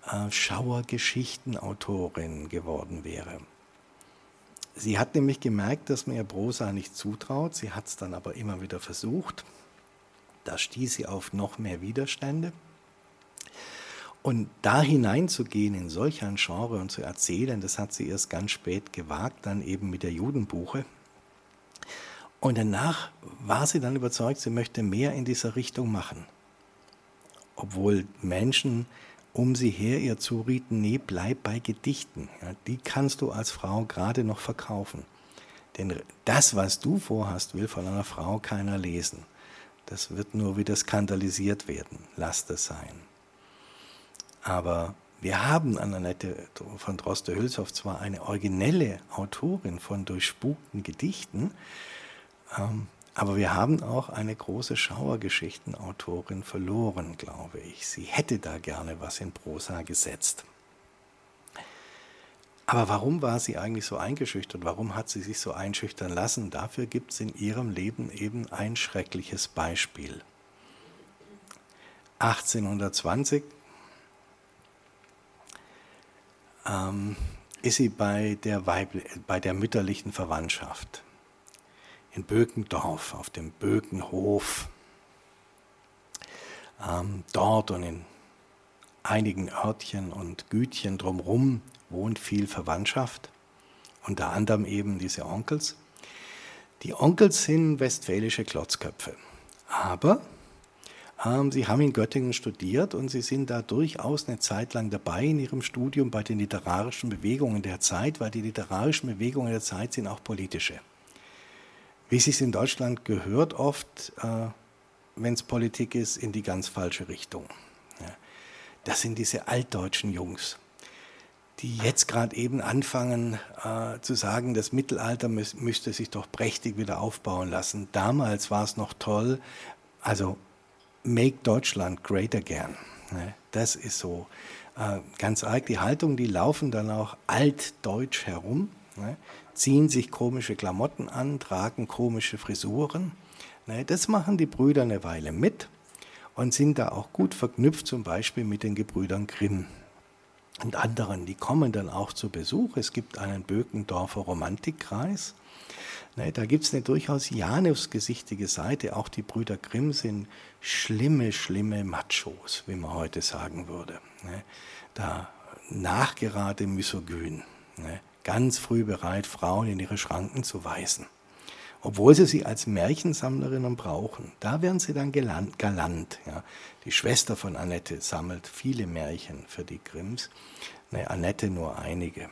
Schauergeschichtenautorin geworden wäre. Sie hat nämlich gemerkt, dass man ihr Prosa nicht zutraut. Sie hat es dann aber immer wieder versucht. Da stieß sie auf noch mehr Widerstände. Und da hineinzugehen in solch ein Genre und zu erzählen, das hat sie erst ganz spät gewagt, dann eben mit der Judenbuche. Und danach war sie dann überzeugt, sie möchte mehr in dieser Richtung machen. Obwohl Menschen um sie her ihr zurieten, nee, bleib bei Gedichten. Ja, die kannst du als Frau gerade noch verkaufen. Denn das, was du vorhast, will von einer Frau keiner lesen. Das wird nur wieder skandalisiert werden. Lass das sein. Aber wir haben an Annette von Droste-Hülshoff zwar eine originelle Autorin von durchspukten Gedichten, aber wir haben auch eine große Schauergeschichtenautorin verloren, glaube ich. Sie hätte da gerne was in Prosa gesetzt. Aber warum war sie eigentlich so eingeschüchtert? Warum hat sie sich so einschüchtern lassen? Dafür gibt es in ihrem Leben eben ein schreckliches Beispiel. 1820 ist sie bei der mütterlichen Verwandtschaft in Bökendorf, auf dem Bökenhof. Dort und in einigen Örtchen und Gütchen drumherum wohnt viel Verwandtschaft, unter anderem eben diese Onkels. Die Onkels sind westfälische Klotzköpfe, aber sie haben in Göttingen studiert und sie sind da durchaus eine Zeit lang dabei in ihrem Studium bei den literarischen Bewegungen der Zeit, weil die literarischen Bewegungen der Zeit sind auch politische. Wie es sich in Deutschland gehört, oft, wenn es Politik ist, in die ganz falsche Richtung. das sind diese altdeutschen Jungs, die jetzt gerade eben anfangen zu sagen, das Mittelalter müsste sich doch prächtig wieder aufbauen lassen. Damals war es noch toll, also make Deutschland great again. Ne? Das ist so ganz arg. Die Haltung, die laufen dann auch altdeutsch herum, ne? Ziehen sich komische Klamotten an, tragen komische Frisuren. Ne? Das machen die Brüder eine Weile mit und sind da auch gut verknüpft, zum Beispiel mit den Gebrüdern Grimm und anderen. Die kommen dann auch zu Besuch. Es gibt einen Bökendorfer Romantikkreis. Ne, da gibt es eine durchaus janusgesichtige Seite. Auch die Brüder Grimm sind schlimme, schlimme Machos, wie man heute sagen würde. Ne, da nachgerade misogyn. Ne, ganz früh bereit, Frauen in ihre Schranken zu weisen. Obwohl sie als Märchensammlerinnen brauchen. Da werden sie dann galant. Ja. Die Schwester von Annette sammelt viele Märchen für die Grimms. Ne, Annette nur einige.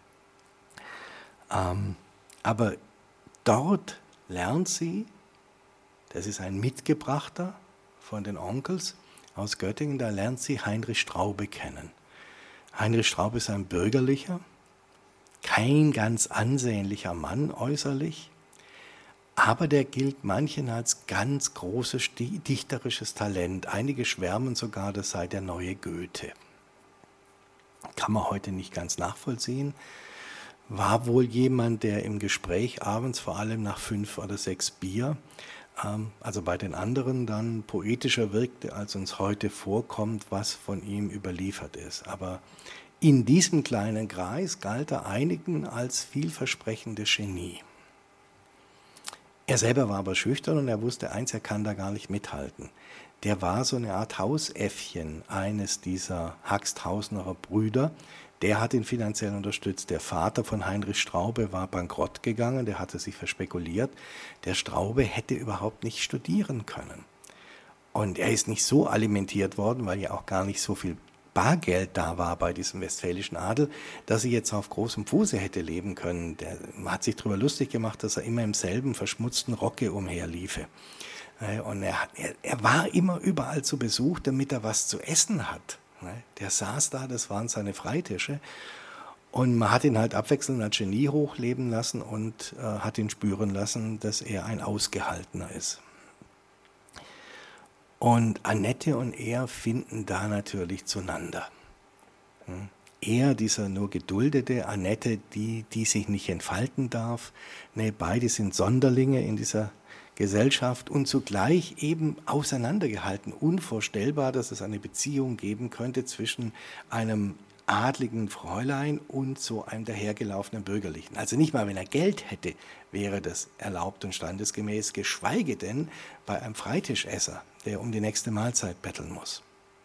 Aber dort lernt sie, das ist ein Mitgebrachter von den Onkels aus Göttingen, da lernt sie Heinrich Straube kennen. Heinrich Straube ist ein bürgerlicher, kein ganz ansehnlicher Mann äußerlich, aber der gilt manchen als ganz großes dichterisches Talent. Einige schwärmen sogar, das sei der neue Goethe. Kann man heute nicht ganz nachvollziehen. War wohl jemand, der im Gespräch abends, vor allem nach 5 oder 6 Bier, also bei den anderen dann poetischer wirkte, als uns heute vorkommt, was von ihm überliefert ist. Aber in diesem kleinen Kreis galt er einigen als vielversprechendes Genie. Er selber war aber schüchtern und er wusste eins, er kann da gar nicht mithalten. Der war so eine Art Hausäffchen eines dieser Haxthausener Brüder. Der hat ihn finanziell unterstützt. Der Vater von Heinrich Straube war bankrott gegangen, der hatte sich verspekuliert. Der Straube hätte überhaupt nicht studieren können. Und er ist nicht so alimentiert worden, weil ja auch gar nicht so viel Bargeld da war bei diesem westfälischen Adel, dass er jetzt auf großem Fuße hätte leben können. Man hat sich darüber lustig gemacht, dass er immer im selben verschmutzten Rocke umherliefe. Und er war immer überall zu Besuch, damit er was zu essen hat. Der saß da, das waren seine Freitische. Und man hat ihn halt abwechselnd als Genie hochleben lassen und hat ihn spüren lassen, dass er ein Ausgehaltener ist. Und Annette und er finden da natürlich zueinander. Er, dieser nur Geduldete, Annette, die sich nicht entfalten darf. Ne, beide sind Sonderlinge in dieser Gesellschaft und zugleich eben auseinandergehalten. Unvorstellbar, dass es eine Beziehung geben könnte zwischen einem adligen Fräulein und so einem dahergelaufenen Bürgerlichen. Also nicht mal, wenn er Geld hätte, wäre das erlaubt und standesgemäß, geschweige denn bei einem Freitischesser, der um die nächste Mahlzeit betteln muss.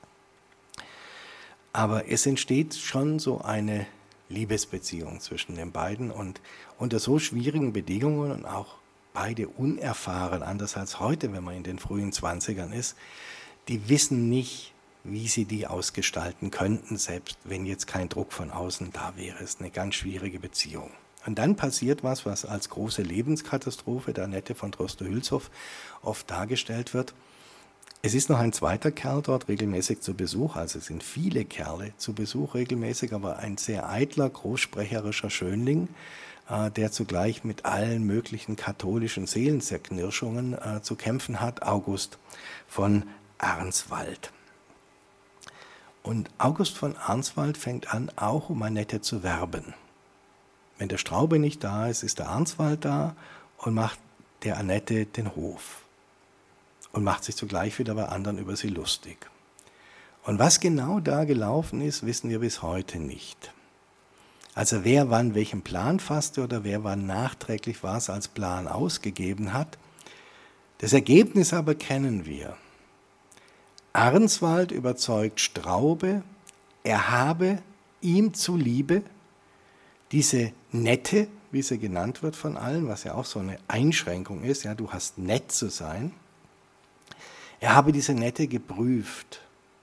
Aber es entsteht schon so eine Liebesbeziehung zwischen den beiden und unter so schwierigen Bedingungen und auch beide unerfahren, anders als heute, wenn man in den frühen 20ern ist, die wissen nicht, wie sie die ausgestalten könnten, selbst wenn jetzt kein Druck von außen da wäre. Es ist eine ganz schwierige Beziehung. Und dann passiert was als große Lebenskatastrophe der Annette von Droste-Hülshoff oft dargestellt wird. Es ist noch ein zweiter Kerl dort regelmäßig zu Besuch, also es sind viele Kerle zu Besuch regelmäßig, aber ein sehr eitler, großsprecherischer Schönling, der zugleich mit allen möglichen katholischen Seelenzerknirschungen zu kämpfen hat, August von Arnswald. Und August von Arnswald fängt an, auch um Annette zu werben. Wenn der Straube nicht da ist, ist der Arnswald da und macht der Annette den Hof. Und macht sich zugleich wieder bei anderen über sie lustig. Und was genau da gelaufen ist, wissen wir bis heute nicht. Also wer wann welchen Plan fasste oder wer wann nachträglich was als Plan ausgegeben hat. Das Ergebnis aber kennen wir. Arnswald überzeugt Straube, er habe ihm zuliebe diese Nette, wie sie genannt wird von allen, was ja auch so eine Einschränkung ist, ja, du hast nett zu sein. Er habe diese Nette geprüft,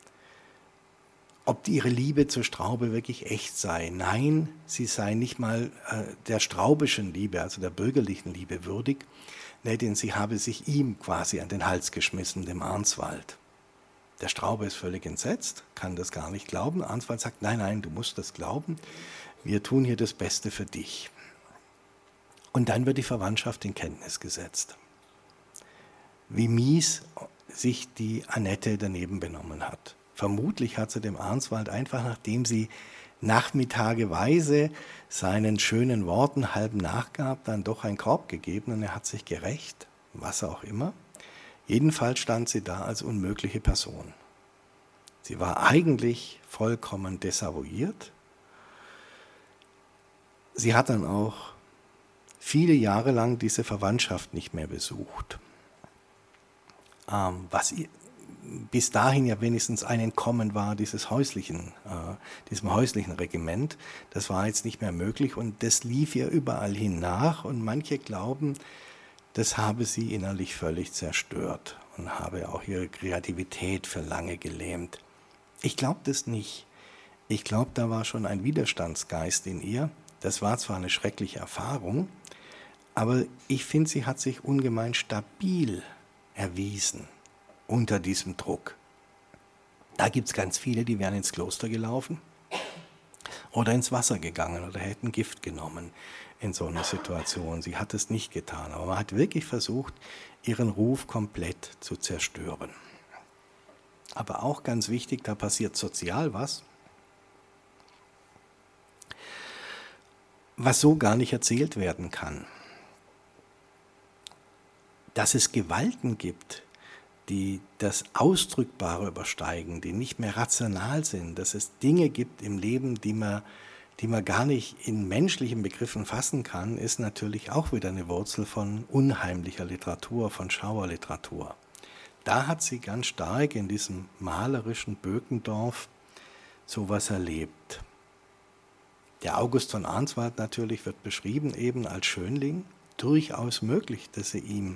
ob ihre Liebe zur Straube wirklich echt sei. Nein, sie sei nicht mal der straubischen Liebe, also der bürgerlichen Liebe würdig, denn sie habe sich ihm quasi an den Hals geschmissen, dem Arnswald. Der Straube ist völlig entsetzt, kann das gar nicht glauben. Arnswald sagt, nein, du musst das glauben. Wir tun hier das Beste für dich. Und dann wird die Verwandtschaft in Kenntnis gesetzt. Wie mies sich die Annette daneben benommen hat. Vermutlich hat sie dem Arnswald einfach, nachdem sie nachmittageweise seinen schönen Worten halb nachgab, dann doch einen Korb gegeben und er hat sich gerächt, was auch immer. Jedenfalls stand sie da als unmögliche Person. Sie war eigentlich vollkommen desavouiert. Sie hat dann auch viele Jahre lang diese Verwandtschaft nicht mehr besucht. Was bis dahin ja wenigstens ein Entkommen war, diesem häuslichen Regiment. Das war jetzt nicht mehr möglich und das lief ihr überall hin nach und manche glauben, das habe sie innerlich völlig zerstört und habe auch ihre Kreativität für lange gelähmt. Ich glaube das nicht. Ich glaube, da war schon ein Widerstandsgeist in ihr. Das war zwar eine schreckliche Erfahrung, aber ich finde, sie hat sich ungemein stabil erwiesen unter diesem Druck. Da gibt es ganz viele, die wären ins Kloster gelaufen oder ins Wasser gegangen oder hätten Gift genommen in so einer Situation. Sie hat es nicht getan, aber man hat wirklich versucht, ihren Ruf komplett zu zerstören. Aber auch ganz wichtig, da passiert sozial was so gar nicht erzählt werden kann. Dass es Gewalten gibt, die das Ausdrückbare übersteigen, die nicht mehr rational sind, dass es Dinge gibt im Leben, die man gar nicht in menschlichen Begriffen fassen kann, ist natürlich auch wieder eine Wurzel von unheimlicher Literatur, von Schauerliteratur. Da hat sie ganz stark in diesem malerischen Bökendorf sowas erlebt. Der August von Arnswald natürlich wird beschrieben eben als Schönling, durchaus möglich, dass sie ihm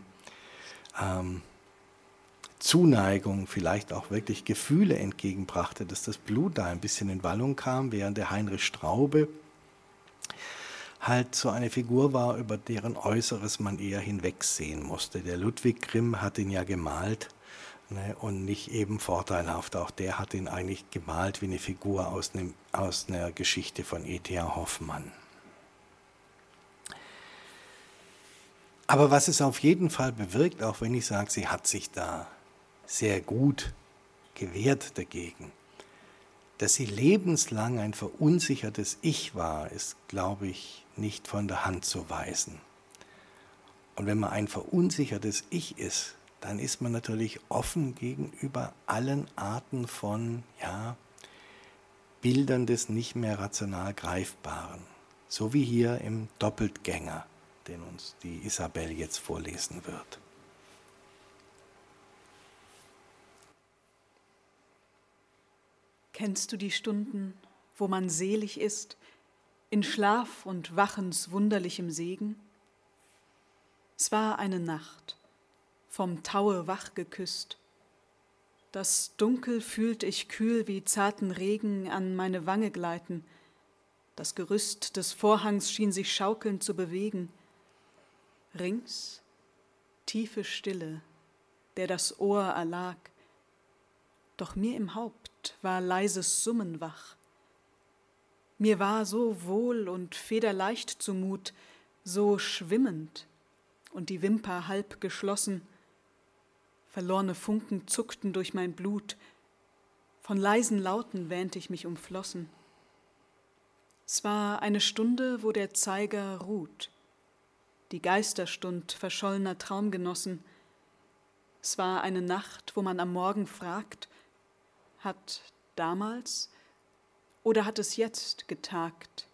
Zuneigung, vielleicht auch wirklich Gefühle entgegenbrachte, dass das Blut da ein bisschen in Wallung kam, während der Heinrich Straube halt so eine Figur war, über deren Äußeres man eher hinwegsehen musste. Der Ludwig Grimm hat ihn ja gemalt, ne, und nicht eben vorteilhaft. Auch der hat ihn eigentlich gemalt wie eine Figur aus einer Geschichte von E.T.A. Hoffmann. Aber was es auf jeden Fall bewirkt, auch wenn ich sage, sie hat sich da sehr gut gewehrt dagegen, dass sie lebenslang ein verunsichertes Ich war, ist, glaube ich, nicht von der Hand zu weisen. Und wenn man ein verunsichertes Ich ist, dann ist man natürlich offen gegenüber allen Arten von Bildern des nicht mehr rational Greifbaren. So wie hier im Doppeltgänger, den uns die Isabel jetzt vorlesen wird. Kennst du die Stunden, wo man selig ist, in Schlaf und Wachens wunderlichem Segen? Es war eine Nacht, vom Taue wach geküsst. Das Dunkel fühlt ich kühl wie zarten Regen an meine Wange gleiten. Das Gerüst des Vorhangs schien sich schaukelnd zu bewegen. Rings tiefe Stille, der das Ohr erlag. Doch mir im Haupt war leises Summen wach. Mir war so wohl und federleicht zumut, so schwimmend und die Wimper halb geschlossen. Verlorne Funken zuckten durch mein Blut, von leisen Lauten wähnt ich mich umflossen. Es war eine Stunde, wo der Zeiger ruht, die Geisterstund verschollener Traumgenossen. Es war eine Nacht, wo man am Morgen fragt, hat damals oder hat es jetzt getagt?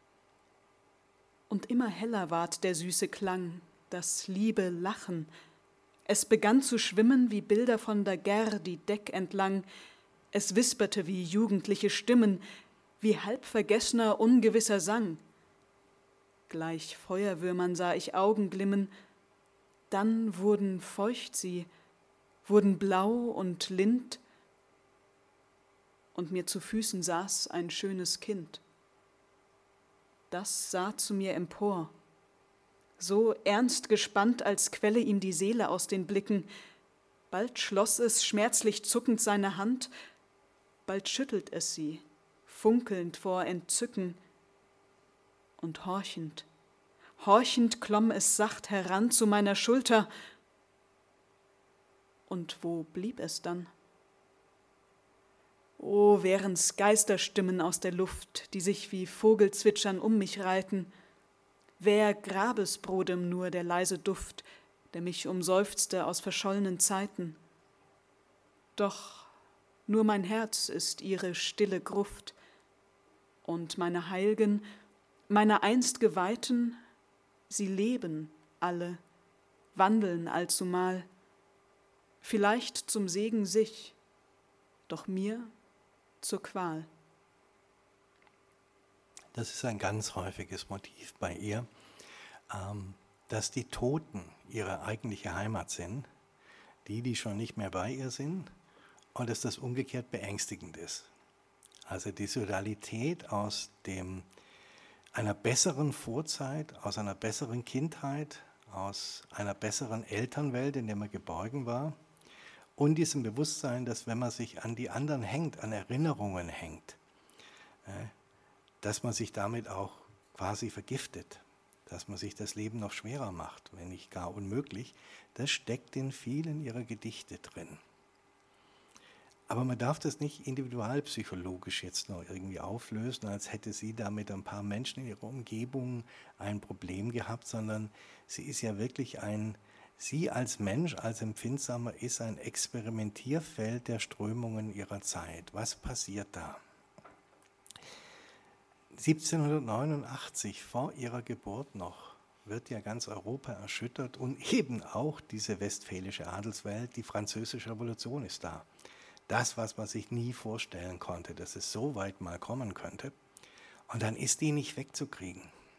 Und immer heller ward der süße Klang, das liebe Lachen. Es begann zu schwimmen wie Bilder von der Gär die Deck entlang. Es wisperte wie jugendliche Stimmen, wie halbvergessener, ungewisser Sang. Gleich Feuerwürmern sah ich Augen glimmen, dann wurden feucht sie, wurden blau und lind, und mir zu Füßen saß ein schönes Kind. Das sah zu mir empor, so ernst gespannt, als quelle ihm die Seele aus den Blicken. Bald schloss es schmerzlich zuckend seine Hand, bald schüttelt es sie, funkelnd vor Entzücken. Und horchend, horchend klomm es sacht heran zu meiner Schulter. Und wo blieb es dann? O, wären's Geisterstimmen aus der Luft, die sich wie Vogelzwitschern um mich reiten, wär Grabesbrodem nur der leise Duft, der mich umseufzte aus verschollenen Zeiten. Doch nur mein Herz ist ihre stille Gruft, und meine Heilgen, meine einst Geweihten, sie leben alle, wandeln allzumal, vielleicht zum Segen sich, doch mir zur Qual. Das ist ein ganz häufiges Motiv bei ihr, dass die Toten ihre eigentliche Heimat sind, die schon nicht mehr bei ihr sind, und dass das umgekehrt beängstigend ist. Also die Dualität aus einer besseren Vorzeit, aus einer besseren Kindheit, aus einer besseren Elternwelt, in der man geborgen war, und diesem Bewusstsein, dass wenn man sich an die anderen hängt, an Erinnerungen hängt, dass man sich damit auch quasi vergiftet, dass man sich das Leben noch schwerer macht, wenn nicht gar unmöglich, das steckt in vielen ihrer Gedichte drin. Aber man darf das nicht individualpsychologisch jetzt noch irgendwie auflösen, als hätte sie da mit ein paar Menschen in ihrer Umgebung ein Problem gehabt, sondern sie ist ja wirklich sie als Mensch, als Empfindsamer, ist ein Experimentierfeld der Strömungen ihrer Zeit. Was passiert da? 1789, vor ihrer Geburt noch, wird ja ganz Europa erschüttert und eben auch diese westfälische Adelswelt, die Französische Revolution ist da. Das, was man sich nie vorstellen konnte, dass es so weit mal kommen könnte. Und dann ist die nicht wegzukriegen.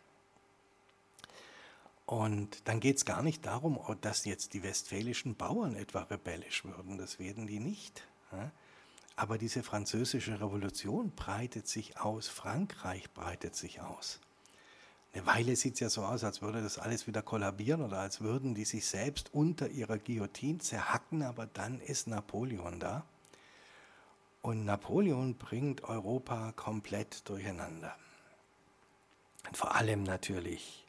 Und dann geht es gar nicht darum, dass jetzt die westfälischen Bauern etwa rebellisch würden. Das werden die nicht. Aber diese Französische Revolution breitet sich aus. Frankreich breitet sich aus. Eine Weile sieht es ja so aus, als würde das alles wieder kollabieren oder als würden die sich selbst unter ihrer Guillotine zerhacken, aber dann ist Napoleon da. Und Napoleon bringt Europa komplett durcheinander. Und vor allem natürlich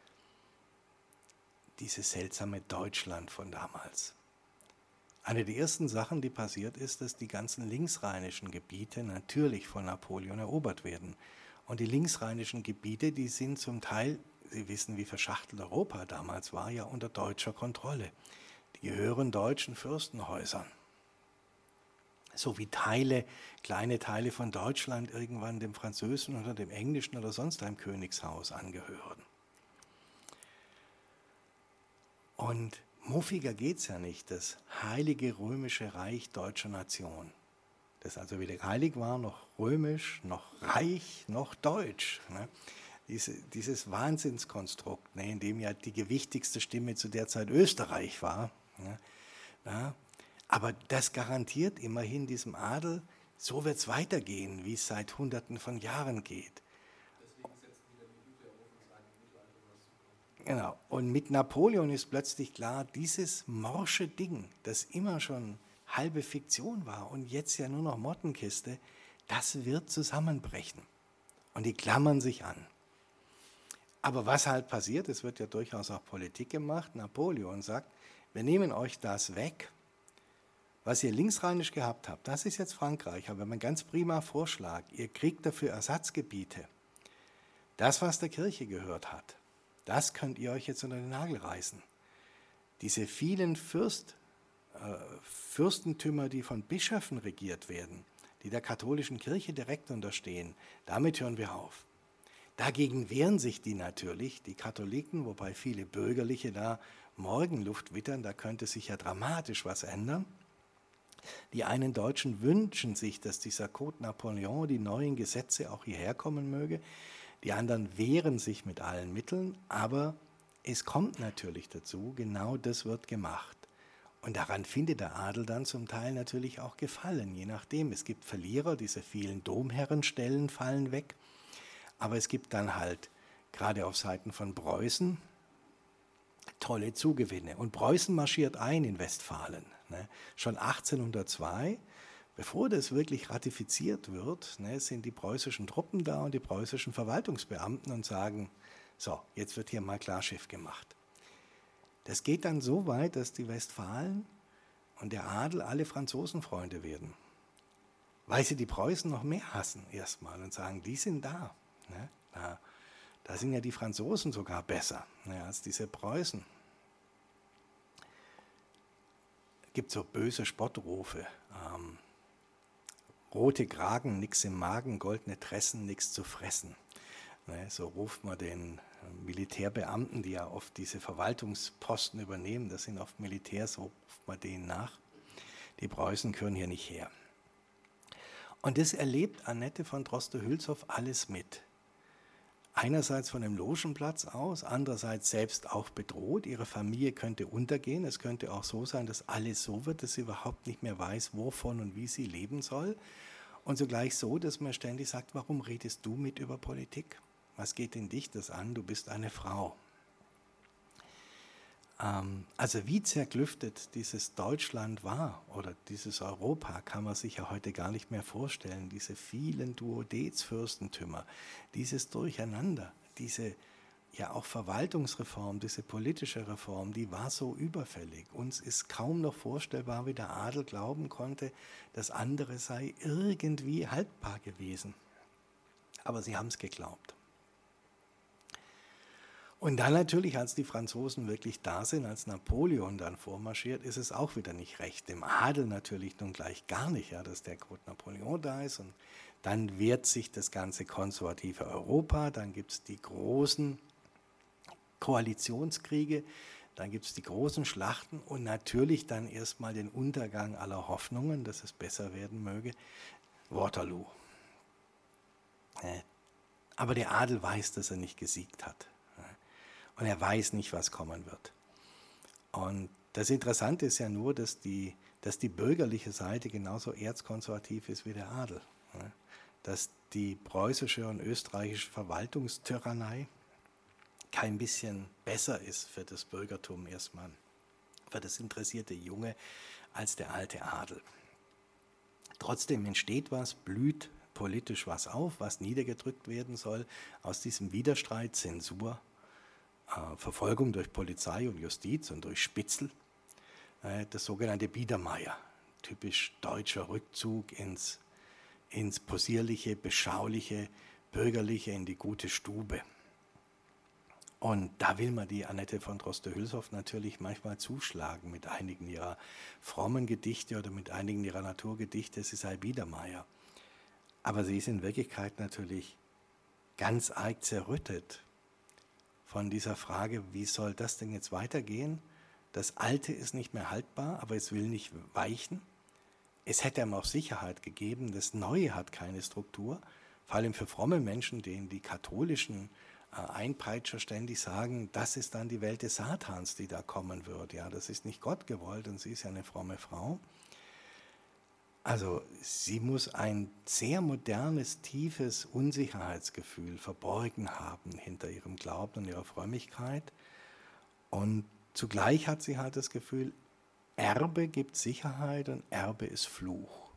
dieses seltsame Deutschland von damals. Eine der ersten Sachen, die passiert ist, dass die ganzen linksrheinischen Gebiete natürlich von Napoleon erobert werden. Und die linksrheinischen Gebiete, die sind zum Teil, Sie wissen, wie verschachtelt Europa damals war, ja unter deutscher Kontrolle. Die gehören deutschen Fürstenhäusern. So wie kleine Teile von Deutschland irgendwann dem Französischen oder dem Englischen oder sonst einem Königshaus angehören. Und muffiger geht es ja nicht, das Heilige Römische Reich deutscher Nation, das also weder heilig war, noch römisch, noch reich, noch deutsch. Ne? Dieses Wahnsinnskonstrukt, ne, in dem ja die gewichtigste Stimme zu der Zeit Österreich war. Ne? Ja, aber das garantiert immerhin diesem Adel, so wird es weitergehen, wie es seit Hunderten von Jahren geht. Genau. Und mit Napoleon ist plötzlich klar, dieses morsche Ding, das immer schon halbe Fiktion war und jetzt ja nur noch Mottenkiste, das wird zusammenbrechen. Und die klammern sich an. Aber was halt passiert, es wird ja durchaus auch Politik gemacht. Napoleon sagt, wir nehmen euch das weg, was ihr linksrheinisch gehabt habt. Das ist jetzt Frankreich, aber ein ganz prima Vorschlag. Ihr kriegt dafür Ersatzgebiete. Das, was der Kirche gehört hat, das könnt ihr euch jetzt unter den Nagel reißen. Diese vielen Fürstentümer, die von Bischöfen regiert werden, die der katholischen Kirche direkt unterstehen, damit hören wir auf. Dagegen wehren sich die natürlich, die Katholiken, wobei viele Bürgerliche da Morgenluft wittern, da könnte sich ja dramatisch was ändern. Die einen Deutschen wünschen sich, dass dieser Code Napoleon, die neuen Gesetze auch hierher kommen möge. Die anderen wehren sich mit allen Mitteln, aber es kommt natürlich dazu, genau das wird gemacht. Und daran findet der Adel dann zum Teil natürlich auch Gefallen, je nachdem. Es gibt Verlierer, diese vielen Domherrenstellen fallen weg, aber es gibt dann halt, gerade auf Seiten von Preußen, tolle Zugewinne. Und Preußen marschiert ein in Westfalen. Ne? Schon 1802, bevor das wirklich ratifiziert wird, ne, sind die preußischen Truppen da und die preußischen Verwaltungsbeamten und sagen, so, jetzt wird hier mal Klarschiff gemacht. Das geht dann so weit, dass die Westfalen und der Adel alle Franzosenfreunde werden, weil sie die Preußen noch mehr hassen erstmal und sagen, die sind da. Ne? Da sind ja die Franzosen sogar besser, ne, als diese Preußen. Es gibt so böse Spottrufe. Rote Kragen, nix im Magen, goldene Tressen, nix zu fressen. Ne, so ruft man den Militärbeamten, die ja oft diese Verwaltungsposten übernehmen, das sind oft Militärs, so ruft man denen nach. Die Preußen gehören hier nicht her. Und das erlebt Annette von Droste-Hülshoff alles mit. Einerseits von dem Logenplatz aus, andererseits selbst auch bedroht. Ihre Familie könnte untergehen. Es könnte auch so sein, dass alles so wird, dass sie überhaupt nicht mehr weiß, wovon und wie sie leben soll. Und zugleich so, dass man ständig sagt, warum redest du mit über Politik? Was geht denn dich das an? Du bist eine Frau. Also wie zerklüftet dieses Deutschland war oder dieses Europa, kann man sich ja heute gar nicht mehr vorstellen. Diese vielen Duodezfürstentümer, dieses Durcheinander, diese ja auch Verwaltungsreform, diese politische Reform, die war so überfällig. Uns ist kaum noch vorstellbar, wie der Adel glauben konnte, das andere sei irgendwie haltbar gewesen. Aber sie haben es geglaubt. Und dann natürlich, als die Franzosen wirklich da sind, als Napoleon dann vormarschiert, ist es auch wieder nicht recht. Dem Adel natürlich nun gleich gar nicht, ja, dass der Code Napoleon da ist. Und dann wehrt sich das ganze konservative Europa, dann gibt es die großen Koalitionskriege, dann gibt es die großen Schlachten und natürlich dann erstmal den Untergang aller Hoffnungen, dass es besser werden möge, Waterloo. Aber der Adel weiß, dass er nicht gesiegt hat. Und er weiß nicht, was kommen wird. Und das Interessante ist ja nur, dass die bürgerliche Seite genauso erzkonservativ ist wie der Adel. Dass die preußische und österreichische Verwaltungstyrannei kein bisschen besser ist für das Bürgertum erstmal, für das interessierte Junge, als der alte Adel. Trotzdem entsteht was, blüht politisch was auf, was niedergedrückt werden soll, aus diesem Widerstreit, Zensur, Verfolgung durch Polizei und Justiz und durch Spitzel, das sogenannte Biedermeier, typisch deutscher Rückzug ins possierliche, beschauliche, bürgerliche, in die gute Stube. Und da will man die Annette von Droste-Hülshoff natürlich manchmal zuschlagen mit einigen ihrer frommen Gedichte oder mit einigen ihrer Naturgedichte, sie sei Biedermeier. Aber sie ist in Wirklichkeit natürlich ganz arg zerrüttet von dieser Frage, wie soll das denn jetzt weitergehen? Das Alte ist nicht mehr haltbar, aber es will nicht weichen. Es hätte ihm auch Sicherheit gegeben, das Neue hat keine Struktur, vor allem für fromme Menschen, denen die katholischen Einpeitscher ständig sagen, das ist dann die Welt des Satans, die da kommen wird. Ja, das ist nicht Gott gewollt und sie ist ja eine fromme Frau. Also sie muss ein sehr modernes, tiefes Unsicherheitsgefühl verborgen haben hinter ihrem Glauben und ihrer Frömmigkeit. Und zugleich hat sie halt das Gefühl, Erbe gibt Sicherheit und Erbe ist Fluch.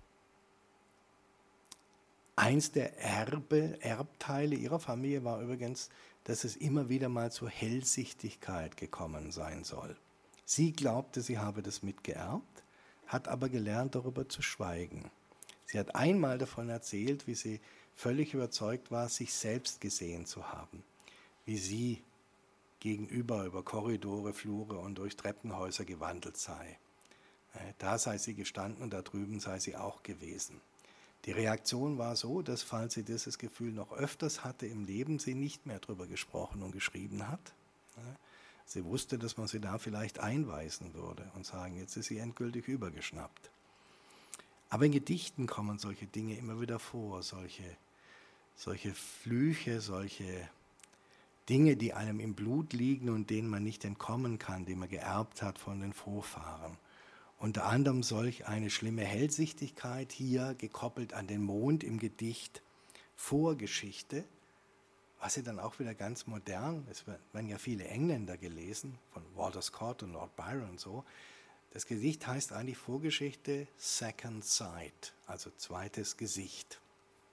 Eins der Erbteile ihrer Familie war übrigens, dass es immer wieder mal zur Hellsichtigkeit gekommen sein soll. Sie glaubte, sie habe das mitgeerbt, hat aber gelernt, darüber zu schweigen. Sie hat einmal davon erzählt, wie sie völlig überzeugt war, sich selbst gesehen zu haben, wie sie gegenüber über Korridore, Flure und durch Treppenhäuser gewandelt sei. Da sei sie gestanden und da drüben sei sie auch gewesen. Die Reaktion war so, dass, falls sie dieses Gefühl noch öfters hatte im Leben, sie nicht mehr darüber gesprochen und geschrieben hat. Sie wusste, dass man sie da vielleicht einweisen würde und sagen, jetzt ist sie endgültig übergeschnappt. Aber in Gedichten kommen solche Dinge immer wieder vor, solche Flüche, solche Dinge, die einem im Blut liegen und denen man nicht entkommen kann, die man geerbt hat von den Vorfahren. Unter anderem solch eine schlimme Hellsichtigkeit, hier gekoppelt an den Mond im Gedicht Vorgeschichte, was sie dann auch wieder ganz modern, es werden ja viele Engländer gelesen, von Walter Scott und Lord Byron und so. Das Gedicht heißt eigentlich Vorgeschichte Second Sight, also zweites Gesicht.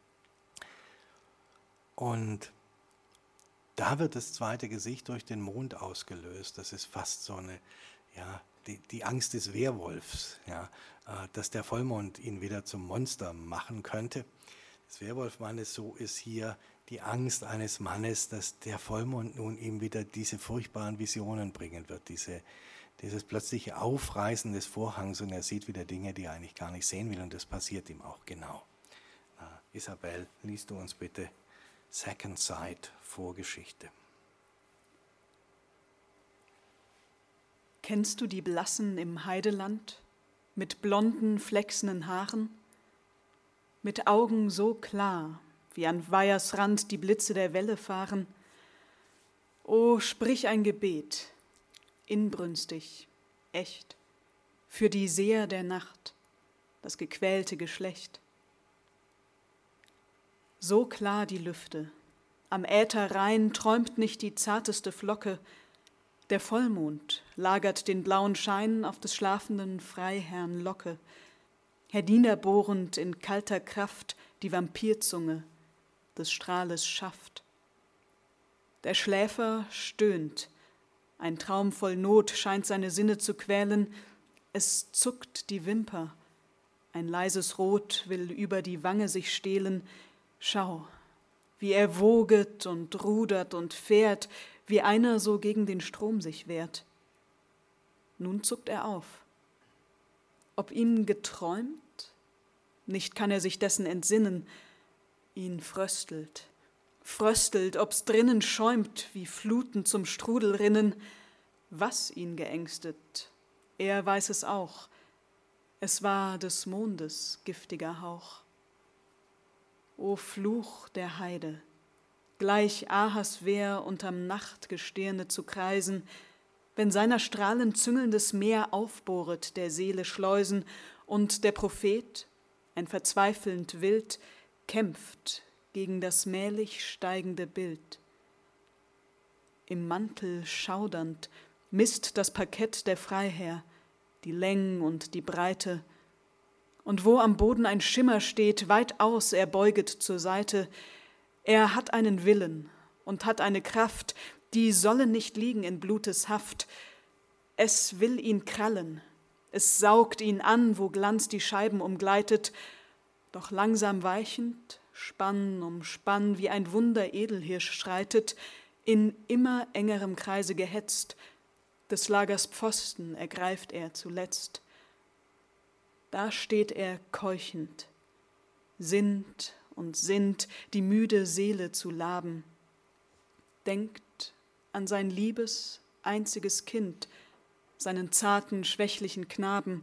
Und da wird das zweite Gesicht durch den Mond ausgelöst. Das ist fast so eine, ja, die Angst des Werwolfs, ja, dass der Vollmond ihn wieder zum Monster machen könnte. Des Werwolfmannes, so ist hier die Angst eines Mannes, dass der Vollmond nun ihm wieder diese furchtbaren Visionen bringen wird, dieses plötzliche Aufreißen des Vorhangs und er sieht wieder Dinge, die er eigentlich gar nicht sehen will und das passiert ihm auch genau. Isabel, liest du uns bitte Second Sight, Vorgeschichte. Kennst du die Blassen im Heideland mit blonden, flechsenen Haaren, mit Augen so klar, wie an Weihersrand die Blitze der Welle fahren? O, sprich ein Gebet, inbrünstig, echt, für die Seher der Nacht, das gequälte Geschlecht. So klar die Lüfte, am Äther rein träumt nicht die zarteste Flocke, der Vollmond lagert den blauen Schein auf des schlafenden Freiherrn Locke, herniederbohrend in kalter Kraft die Vampirzunge des Strahles schafft. Der Schläfer stöhnt, ein Traum voll Not scheint seine Sinne zu quälen, es zuckt die Wimper, ein leises Rot will über die Wange sich stehlen, schau, wie er woget und rudert und fährt, wie einer so gegen den Strom sich wehrt. Nun zuckt er auf. Ob ihn geträumt? Nicht kann er sich dessen entsinnen. Ihn fröstelt, ob's drinnen schäumt, wie Fluten zum Strudel rinnen. Was ihn geängstet, er weiß es auch. Es war des Mondes giftiger Hauch. O Fluch der Heide, gleich Ahasver unterm Nachtgestirne zu kreisen, wenn seiner Strahlen züngelndes Meer aufbohret der Seele Schleusen und der Prophet, ein verzweifelnd Wild, kämpft gegen das mählich steigende Bild. Im Mantel schaudernd misst das Parkett der Freiherr, die Längen und die Breite, und wo am Boden ein Schimmer steht, weit aus er beuget zur Seite, er hat einen Willen und hat eine Kraft, die solle nicht liegen in Blutes Haft. Es will ihn krallen, es saugt ihn an, wo Glanz die Scheiben umgleitet, doch langsam weichend, Spann um Spann, wie ein Wunder-Edelhirsch schreitet, in immer engerem Kreise gehetzt, des Lagers Pfosten ergreift er zuletzt. Da steht er keuchend, sinnt und sinnt, die müde Seele zu laben, denkt an sein liebes, einziges Kind, seinen zarten, schwächlichen Knaben,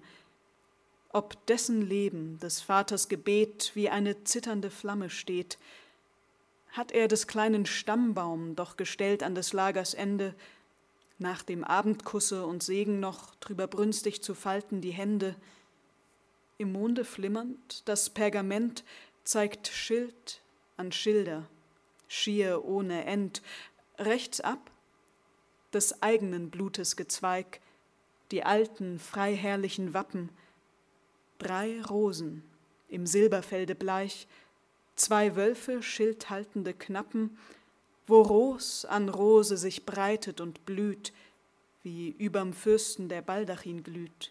ob dessen Leben des Vaters Gebet wie eine zitternde Flamme steht. Hat er des kleinen Stammbaum doch gestellt an des Lagers Ende, nach dem Abendkusse und Segen noch drüber brünstig zu falten die Hände, im Monde flimmernd, das Pergament zeigt Schild an Schilder, schier ohne End, rechts ab, des eigenen Blutes Gezweig, die alten, freiherrlichen Wappen, 3 Rosen im Silberfelde bleich, 2 Wölfe schildhaltende Knappen, wo Ros an Rose sich breitet und blüht, wie überm Fürsten der Baldachin glüht.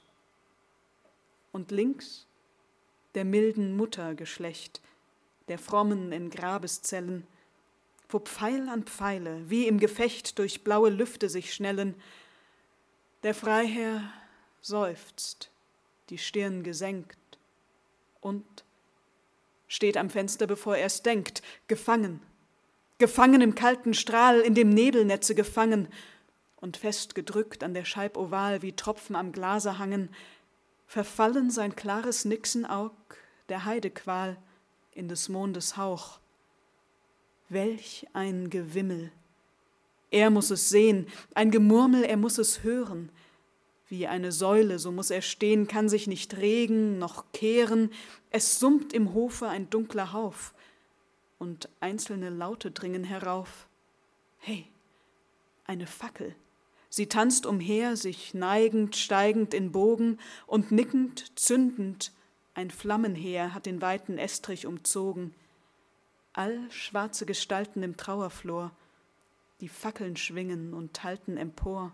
Und links der milden Mutter Geschlecht, der Frommen in Grabeszellen, wo Pfeil an Pfeile wie im Gefecht durch blaue Lüfte sich schnellen. Der Freiherr seufzt, die Stirn gesenkt und steht am Fenster, bevor er's denkt, gefangen im kalten Strahl, in dem Nebelnetze gefangen und fest gedrückt an der Scheib oval wie Tropfen am Glase hangen, verfallen sein klares Nixenaug der Heidequal in des Mondes Hauch. Welch ein Gewimmel! Er muß es sehen, ein Gemurmel, er muß es hören. Wie eine Säule, so muß er stehen, kann sich nicht regen noch kehren, es summt im Hofe ein dunkler Hauf. und einzelne Laute dringen herauf. Hey, eine Fackel. Sie tanzt umher, sich neigend, steigend in Bogen und nickend, zündend. Ein Flammenheer hat den weiten Estrich umzogen. All schwarze Gestalten im Trauerflor, die Fackeln schwingen und halten empor.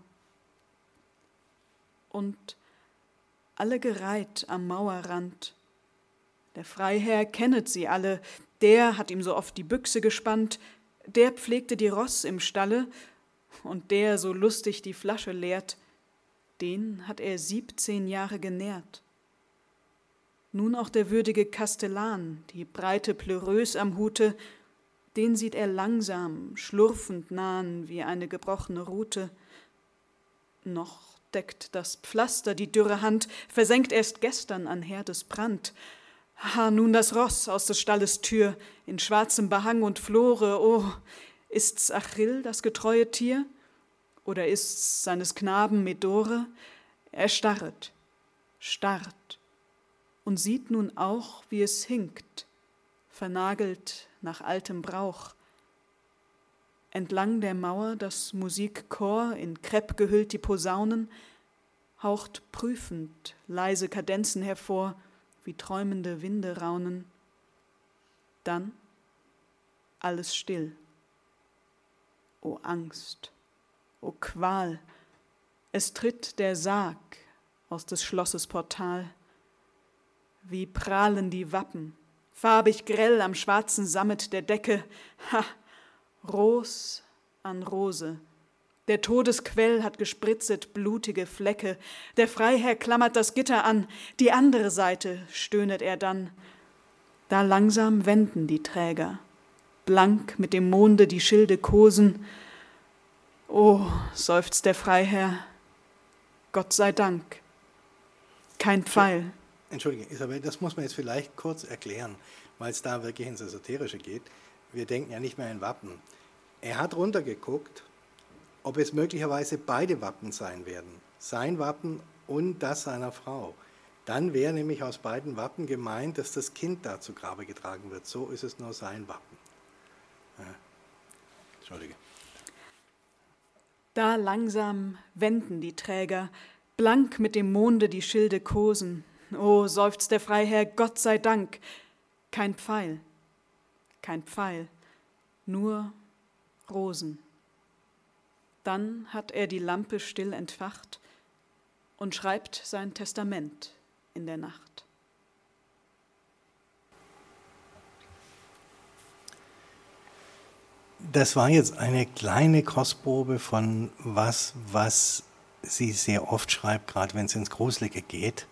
Und alle gereiht am Mauerrand. Der Freiherr kennet sie alle, der hat ihm so oft die Büchse gespannt, der pflegte die Ross im Stalle, und der so lustig die Flasche leert, den hat er 17 Jahre genährt. Nun auch der würdige Kastellan, die breite Pleureuse am Hute, den sieht er langsam, schlurfend nahen wie eine gebrochene Rute. Noch deckt das Pflaster die dürre Hand, versenkt erst gestern an Herdes Brand. Nun das Ross aus des Stalles Tür, in schwarzem Behang und Flore, oh, ist's Achill, das getreue Tier? Oder ist's seines Knaben Medore? Er starret, starrt und sieht nun auch, wie es hinkt, vernagelt nach altem Brauch. Entlang der Mauer das Musikchor, in Krepp gehüllt die Posaunen, haucht prüfend leise Kadenzen hervor, wie träumende Winde raunen. Dann alles still. O Angst, o Qual, es tritt der Sarg aus des Schlosses Portal. Wie prahlen die Wappen, farbig grell am schwarzen Sammet der Decke. Ha, Ros an Rose, der Todesquell hat gespritzet blutige Flecke. Der Freiherr klammert das Gitter an, die andere Seite stöhnet er dann. Da langsam wenden die Träger, blank mit dem Monde die Schilde kosen. Oh, seufzt der Freiherr, Gott sei Dank, kein Pfeil. Entschuldige, Isabel, das muss man jetzt vielleicht kurz erklären, weil es da wirklich ins Esoterische geht. Wir denken ja nicht mehr in Wappen. Er hat runtergeguckt, ob es möglicherweise beide Wappen sein werden. Sein Wappen und das seiner Frau. Dann wäre nämlich aus beiden Wappen gemeint, dass das Kind da zu Grabe getragen wird. So ist es nur sein Wappen. Ja. Entschuldige. Da langsam wenden die Träger, blank mit dem Monde die Schilde kosen. Oh, seufzt der Freiherr, Gott sei Dank, kein Pfeil, nur Rosen. Dann hat er die Lampe still entfacht und schreibt sein Testament in der Nacht. Das war jetzt eine kleine Kostprobe von was sie sehr oft schreibt, gerade wenn es ins Gruselige geht.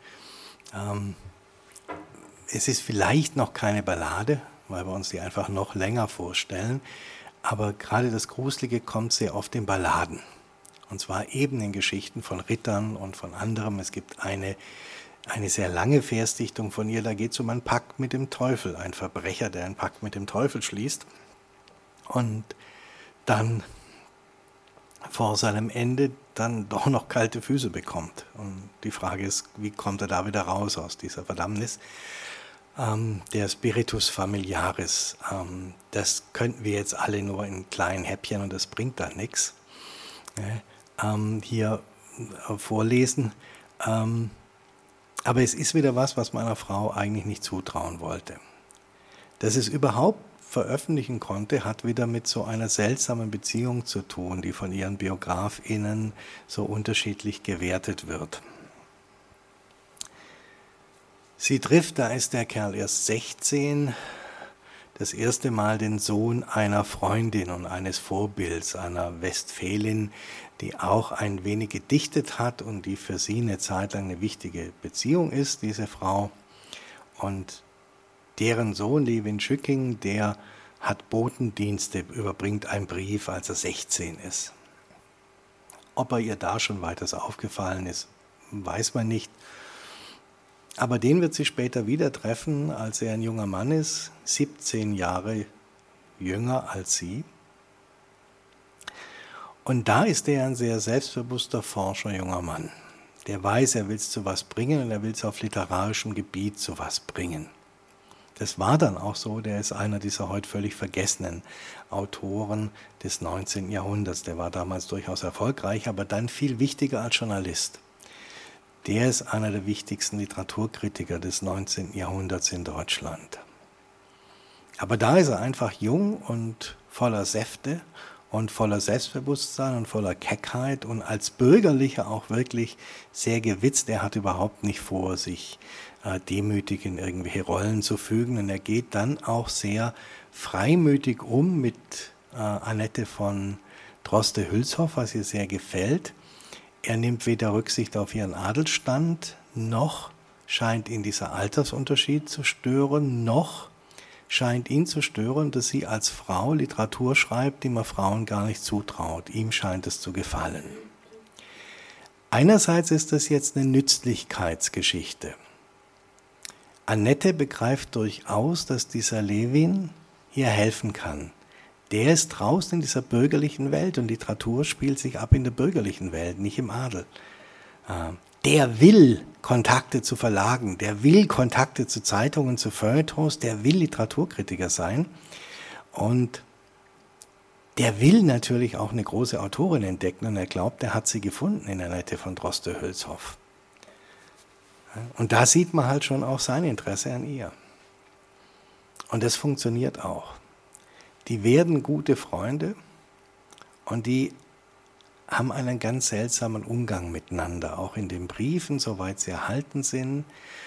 Es ist vielleicht noch keine Ballade, weil wir uns die einfach noch länger vorstellen, aber gerade das Gruselige kommt sehr oft in Balladen. Und zwar eben in Geschichten von Rittern und von anderem. Es gibt eine sehr lange Versdichtung von ihr, da geht es um einen Pakt mit dem Teufel, ein Verbrecher, der einen Pakt mit dem Teufel schließt und dann vor seinem Ende dann doch noch kalte Füße bekommt. Und die Frage ist, wie kommt er da wieder raus aus dieser Verdammnis? Der Spiritus Familiaris, das könnten wir jetzt alle nur in kleinen Häppchen und das bringt da nichts. Hier vorlesen. Aber es ist wieder was meiner Frau eigentlich nicht zutrauen wollte. Dass es überhaupt veröffentlichen konnte, hat wieder mit so einer seltsamen Beziehung zu tun, die von ihren BiografInnen so unterschiedlich gewertet wird. Sie trifft, da ist der Kerl erst 16, das erste Mal den Sohn einer Freundin und eines Vorbilds, einer Westfälin, die auch ein wenig gedichtet hat und die für sie eine Zeit lang eine wichtige Beziehung ist, diese Frau. Und deren Sohn, Levin Schücking, der hat Botendienste, überbringt einen Brief, als er 16 ist. Ob er ihr da schon weiters aufgefallen ist, weiß man nicht. Aber den wird sie später wieder treffen, als er ein junger Mann ist, 17 Jahre jünger als sie. Und da ist er ein sehr selbstbewusster, forscher junger Mann. Der weiß, er will es zu was bringen und er will es auf literarischem Gebiet zu was bringen. Das war dann auch so, der ist einer dieser heute völlig vergessenen Autoren des 19. Jahrhunderts. Der war damals durchaus erfolgreich, aber dann viel wichtiger als Journalist. Der ist einer der wichtigsten Literaturkritiker des 19. Jahrhunderts in Deutschland. Aber da ist er einfach jung und voller Säfte und voller Selbstbewusstsein und voller Keckheit und als Bürgerlicher auch wirklich sehr gewitzt. Er hat überhaupt nicht vor, sich demütig in irgendwelche Rollen zu fügen. Und er geht dann auch sehr freimütig um mit Annette von Droste-Hülshoff, was ihr sehr gefällt. Er nimmt weder Rücksicht auf ihren Adelsstand, noch scheint ihn dieser Altersunterschied zu stören, noch scheint ihn zu stören, dass sie als Frau Literatur schreibt, die man Frauen gar nicht zutraut. Ihm scheint es zu gefallen. Einerseits ist das jetzt eine Nützlichkeitsgeschichte. Annette begreift durchaus, dass dieser Levin ihr helfen kann. Der ist draußen in dieser bürgerlichen Welt und Literatur spielt sich ab in der bürgerlichen Welt, nicht im Adel. Der will Kontakte zu Verlagen, der will Kontakte zu Zeitungen, zu Feuilletons, der will Literaturkritiker sein und der will natürlich auch eine große Autorin entdecken und er glaubt, er hat sie gefunden in Annette von Droste-Hülshoff. Und da sieht man halt schon auch sein Interesse an ihr. Und das funktioniert auch. Die werden gute Freunde und die haben einen ganz seltsamen Umgang miteinander, auch in den Briefen, soweit sie erhalten sind.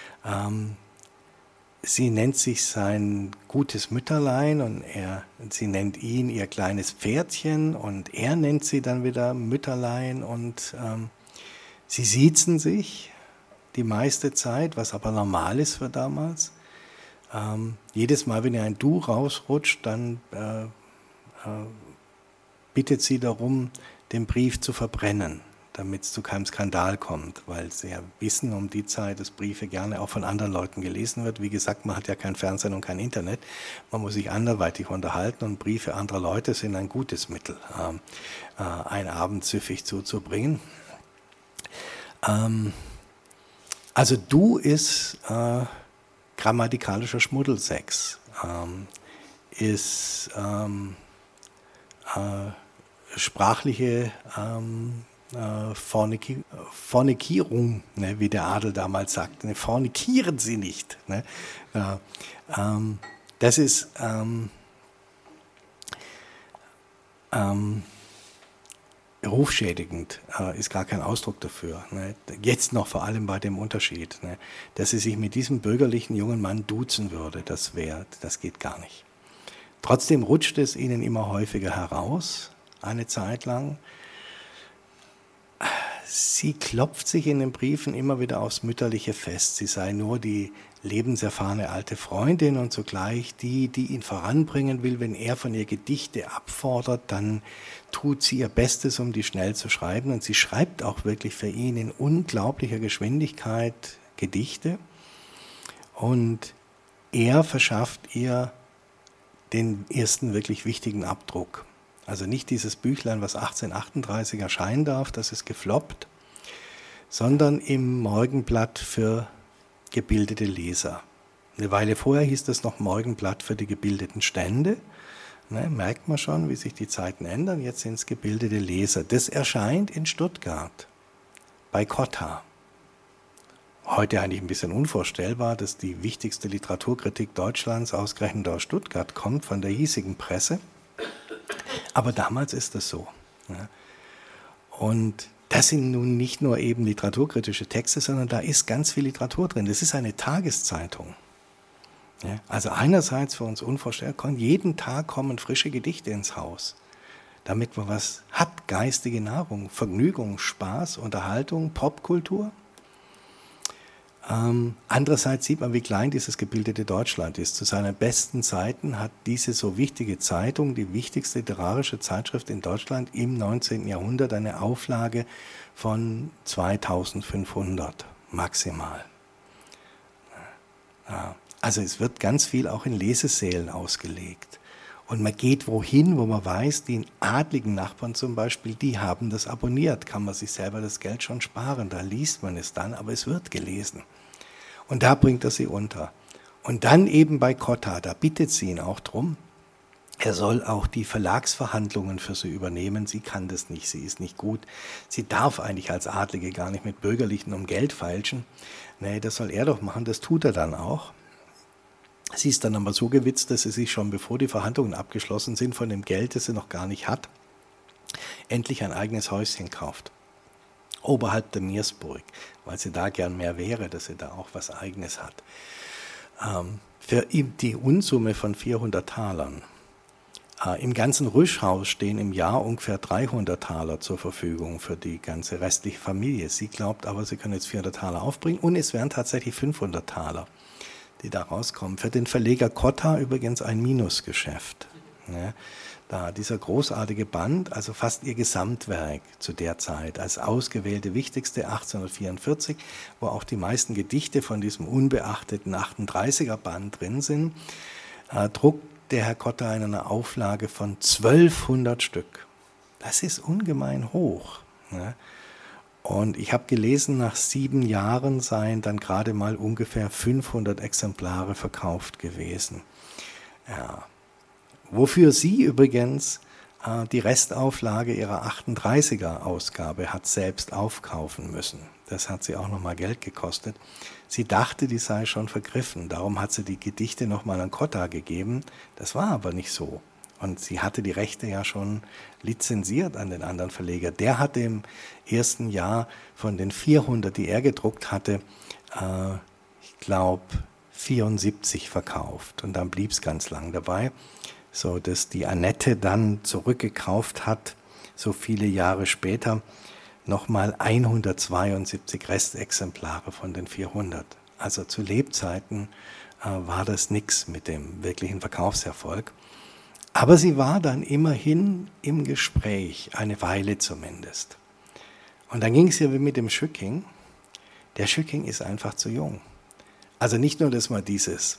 Sie nennt sich sein gutes Mütterlein und sie nennt ihn ihr kleines Pferdchen und er nennt sie dann wieder Mütterlein und sie siezen sich die meiste Zeit, was aber normal ist für damals. Jedes Mal, wenn ihr ein Du rausrutscht, dann bittet sie darum, den Brief zu verbrennen, damit es zu keinem Skandal kommt, weil sie ja wissen um die Zeit, dass Briefe gerne auch von anderen Leuten gelesen wird. Wie gesagt, man hat ja kein Fernsehen und kein Internet, man muss sich anderweitig unterhalten und Briefe anderer Leute sind ein gutes Mittel, einen Abend süffig zuzubringen. Also Du ist grammatikalischer Schmuddelsex, ist sprachliche Fornikierung, ne, wie der Adel damals sagte. Ne, fornikieren Sie nicht. Ne? Das ist rufschädigend, ist gar kein Ausdruck dafür. Ne? Jetzt noch vor allem bei dem Unterschied, ne? Dass sie sich mit diesem bürgerlichen jungen Mann duzen würde, das geht gar nicht. Trotzdem rutscht es ihnen immer häufiger heraus, eine Zeit lang. Sie klopft sich in den Briefen immer wieder aufs Mütterliche fest. Sie sei nur die lebenserfahrene alte Freundin und zugleich die ihn voranbringen will. Wenn er von ihr Gedichte abfordert, dann tut sie ihr Bestes, um die schnell zu schreiben. Und sie schreibt auch wirklich für ihn in unglaublicher Geschwindigkeit Gedichte. Und er verschafft ihr den ersten wirklich wichtigen Abdruck. Also nicht dieses Büchlein, was 1838 erscheinen darf, das ist gefloppt, sondern im Morgenblatt für gebildete Leser. Eine Weile vorher hieß das noch Morgenblatt für die gebildeten Stände. Ne, merkt man schon, wie sich die Zeiten ändern. Jetzt sind es gebildete Leser. Das erscheint in Stuttgart, bei Cotta. Heute eigentlich ein bisschen unvorstellbar, dass die wichtigste Literaturkritik Deutschlands ausgerechnet aus Stuttgart kommt, von der hiesigen Presse. Aber damals ist das so. Ja. Und das sind nun nicht nur eben literaturkritische Texte, sondern da ist ganz viel Literatur drin. Das ist eine Tageszeitung. Ja. Also einerseits für uns unvorstellbar, jeden Tag kommen frische Gedichte ins Haus, damit man was hat, geistige Nahrung, Vergnügung, Spaß, Unterhaltung, Popkultur. Andererseits sieht man, wie klein dieses gebildete Deutschland ist. Zu seinen besten Zeiten hat diese so wichtige Zeitung, die wichtigste literarische Zeitschrift in Deutschland im 19. Jahrhundert, eine Auflage von 2500 maximal. Also es wird ganz viel auch in Lesesälen ausgelegt. Und man geht wohin, wo man weiß, die adligen Nachbarn zum Beispiel, die haben das abonniert, kann man sich selber das Geld schon sparen, da liest man es dann, aber es wird gelesen. Und da bringt er sie unter. Und dann eben bei Cotta, da bittet sie ihn auch drum, er soll auch die Verlagsverhandlungen für sie übernehmen. Sie kann das nicht, sie ist nicht gut. Sie darf eigentlich als Adlige gar nicht mit Bürgerlichen um Geld feilschen. Nee, das soll er doch machen, das tut er dann auch. Sie ist dann aber so gewitzt, dass sie sich schon, bevor die Verhandlungen abgeschlossen sind, von dem Geld, das sie noch gar nicht hat, endlich ein eigenes Häuschen kauft. Oberhalb der Meersburg, weil sie da gern mehr wäre, dass sie da auch was Eigenes hat. Für die Unsumme von 400 Talern. Im ganzen Rüschhaus stehen im Jahr ungefähr 300 Taler zur Verfügung für die ganze restliche Familie. Sie glaubt aber, sie können jetzt 400 Taler aufbringen und es wären tatsächlich 500 Taler, die da rauskommen. Für den Verleger Cotta übrigens ein Minusgeschäft. Ja, da dieser großartige Band, also fast ihr Gesamtwerk zu der Zeit, als ausgewählte wichtigste 1844, wo auch die meisten Gedichte von diesem unbeachteten 38er Band drin sind, druckt der Herr Cotta in einer Auflage von 1200 Stück. Das ist ungemein hoch. Ne? Und ich habe gelesen, nach 7 Jahren seien dann gerade mal ungefähr 500 Exemplare verkauft gewesen. Ja. Wofür sie übrigens die Restauflage ihrer 38er-Ausgabe hat selbst aufkaufen müssen. Das hat sie auch nochmal Geld gekostet. Sie dachte, die sei schon vergriffen. Darum hat sie die Gedichte nochmal an Cotta gegeben. Das war aber nicht so. Und sie hatte die Rechte ja schon lizenziert an den anderen Verleger. Der hatte im ersten Jahr von den 400, die er gedruckt hatte, ich glaube 74 verkauft. Und dann blieb es ganz lang dabei, so dass die Annette dann zurückgekauft hat, so viele Jahre später, nochmal 172 Restexemplare von den 400. Also zu Lebzeiten war das nichts mit dem wirklichen Verkaufserfolg. Aber sie war dann immerhin im Gespräch, eine Weile zumindest. Und dann ging es ja wie mit dem Schücking. Der Schücking ist einfach zu jung. Also nicht nur, dass man dieses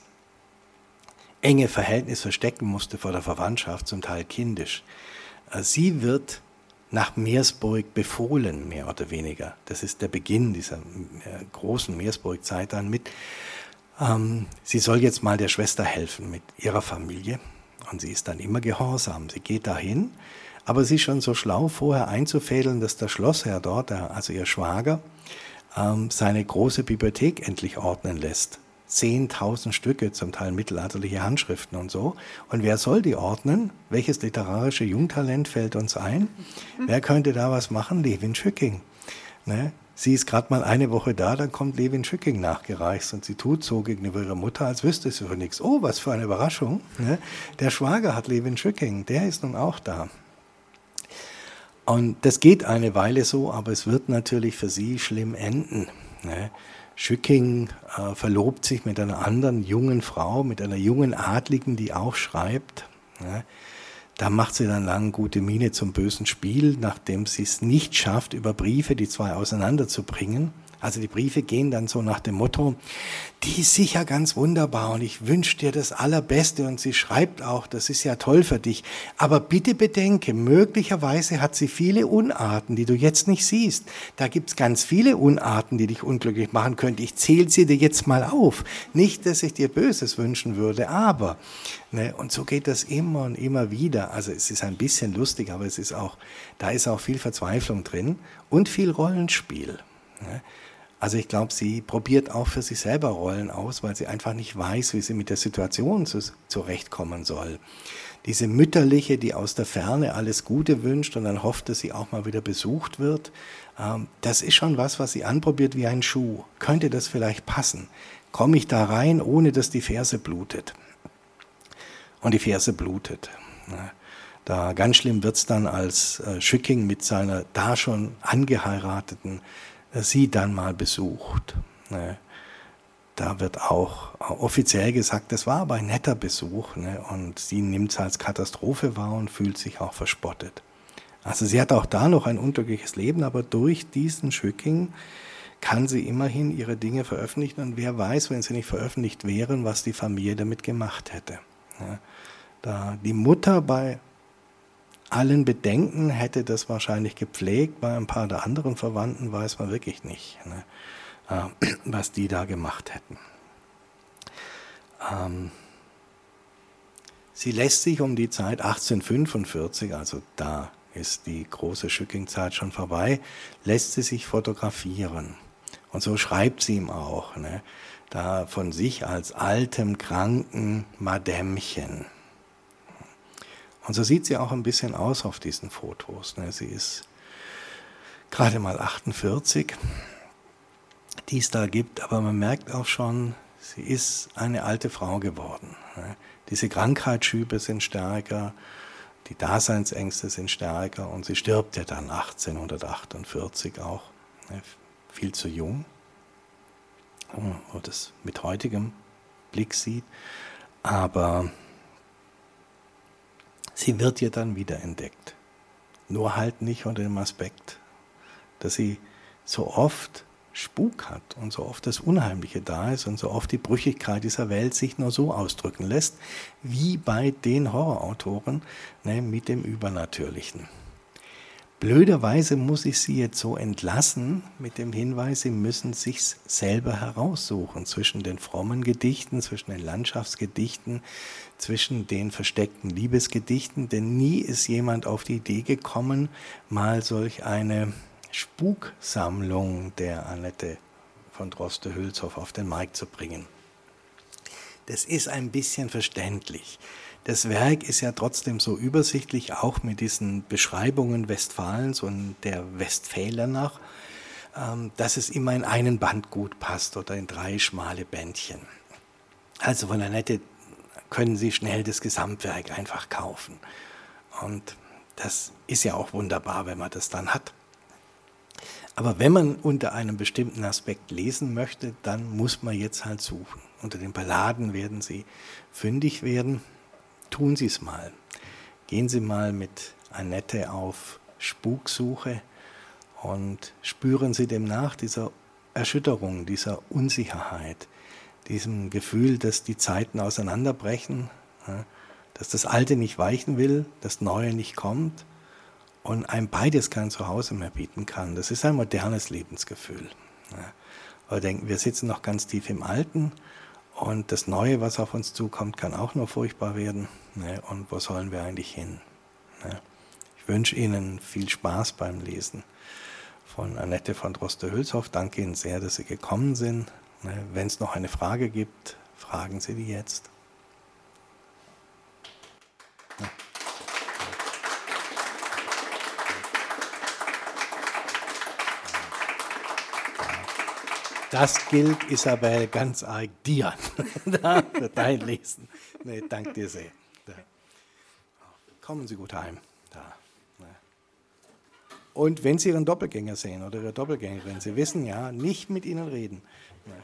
enge Verhältnis verstecken musste vor der Verwandtschaft, zum Teil kindisch. Sie wird nach Meersburg befohlen, mehr oder weniger. Das ist der Beginn dieser großen Meersburg-Zeit dann mit. Sie soll jetzt mal der Schwester helfen mit ihrer Familie. Und sie ist dann immer gehorsam. Sie geht dahin, aber sie ist schon so schlau, vorher einzufädeln, dass der Schlossherr dort, also ihr Schwager, seine große Bibliothek endlich ordnen lässt. 10.000 Stücke, zum Teil mittelalterliche Handschriften und so. Und wer soll die ordnen? Welches literarische Jungtalent fällt uns ein? Wer könnte da was machen? Levin Schücking. Ne? Sie ist gerade mal eine Woche da, dann kommt Levin Schücking nachgereist und sie tut so gegenüber ihrer Mutter, als wüsste sie von nichts. Oh, was für eine Überraschung. Ne? Der Schwager hat Levin Schücking, der ist nun auch da. Und das geht eine Weile so, aber es wird natürlich für sie schlimm enden. Ne? Schücking verlobt sich mit einer anderen jungen Frau, mit einer jungen Adligen, die auch schreibt. Ne? Da macht sie dann lang gute Miene zum bösen Spiel, nachdem sie es nicht schafft, über Briefe die zwei auseinanderzubringen. Also die Briefe gehen dann so nach dem Motto, die ist sicher ganz wunderbar und ich wünsche dir das Allerbeste und sie schreibt auch, das ist ja toll für dich. Aber bitte bedenke, möglicherweise hat sie viele Unarten, die du jetzt nicht siehst. Da gibt es ganz viele Unarten, die dich unglücklich machen könnten. Ich zähle sie dir jetzt mal auf. Nicht, dass ich dir Böses wünschen würde, aber... Ne, und so geht das immer und immer wieder. Also es ist ein bisschen lustig, aber es ist auch, da ist auch viel Verzweiflung drin und viel Rollenspiel. Ne? Also ich glaube, sie probiert auch für sich selber Rollen aus, weil sie einfach nicht weiß, wie sie mit der Situation zurechtkommen soll. Diese Mütterliche, die aus der Ferne alles Gute wünscht und dann hofft, dass sie auch mal wieder besucht wird, das ist schon was sie anprobiert wie ein Schuh. Könnte das vielleicht passen? Komme ich da rein, ohne dass die Ferse blutet? Und die Ferse blutet. Da ganz schlimm wird es dann, als Schücking mit seiner da schon angeheirateten sie dann mal besucht. Da wird auch offiziell gesagt, das war aber ein netter Besuch. Und sie nimmt es als Katastrophe wahr und fühlt sich auch verspottet. Also sie hat auch da noch ein unglückliches Leben, aber durch diesen Schücking kann sie immerhin ihre Dinge veröffentlichen. Und wer weiß, wenn sie nicht veröffentlicht wären, was die Familie damit gemacht hätte. Da die Mutter bei allen Bedenken hätte das wahrscheinlich gepflegt, bei ein paar der anderen Verwandten weiß man wirklich nicht, was die da gemacht hätten. Sie lässt sich um die Zeit 1845, also da ist die große Schücking-Zeit schon vorbei, lässt sie sich fotografieren. Und so schreibt sie ihm auch, ne, da von sich als altem, kranken Madämmchen. Und so sieht sie auch ein bisschen aus auf diesen Fotos. Ne. Sie ist gerade mal 48, die es da gibt, aber man merkt auch schon, sie ist eine alte Frau geworden. Ne. Diese Krankheitsschübe sind stärker, die Daseinsängste sind stärker und sie stirbt ja dann 1848 auch, ne, viel zu jung, wenn man das mit heutigem Blick sieht. Aber sie wird ja dann wiederentdeckt. Nur halt nicht unter dem Aspekt, dass sie so oft Spuk hat und so oft das Unheimliche da ist und so oft die Brüchigkeit dieser Welt sich nur so ausdrücken lässt, wie bei den Horrorautoren, ne, mit dem Übernatürlichen. Blöderweise muss ich Sie jetzt so entlassen mit dem Hinweis, Sie müssen sich's selber heraussuchen zwischen den frommen Gedichten, zwischen den Landschaftsgedichten, zwischen den versteckten Liebesgedichten, denn nie ist jemand auf die Idee gekommen, mal solch eine Spuksammlung der Annette von Droste-Hülshoff auf den Markt zu bringen. Das ist ein bisschen verständlich. Das Werk ist ja trotzdem so übersichtlich, auch mit diesen Beschreibungen Westfalens und der Westfäler nach, dass es immer in einen Band gut passt oder in 3 schmale Bändchen. Also von Annette können Sie schnell das Gesamtwerk einfach kaufen. Und das ist ja auch wunderbar, wenn man das dann hat. Aber wenn man unter einem bestimmten Aspekt lesen möchte, dann muss man jetzt halt suchen. Unter den Balladen werden Sie fündig werden. Tun Sie es mal. Gehen Sie mal mit Annette auf Spuksuche und spüren Sie dem nach, dieser Erschütterung, dieser Unsicherheit, diesem Gefühl, dass die Zeiten auseinanderbrechen, dass das Alte nicht weichen will, das Neue nicht kommt und einem beides kein Zuhause mehr bieten kann. Das ist ein modernes Lebensgefühl. Wir denken, wir sitzen noch ganz tief im Alten und das Neue, was auf uns zukommt, kann auch nur furchtbar werden. Und wo sollen wir eigentlich hin? Ich wünsche Ihnen viel Spaß beim Lesen von Annette von Droste-Hülshoff. Danke Ihnen sehr, dass Sie gekommen sind. Wenn es noch eine Frage gibt, fragen Sie die jetzt. Das gilt, Isabel, ganz arg dir für dein Lesen. Nee, danke dir sehr. Kommen Sie gut heim. Und wenn Sie Ihren Doppelgänger sehen oder Ihre Doppelgängerin, Sie wissen ja, nicht mit Ihnen reden.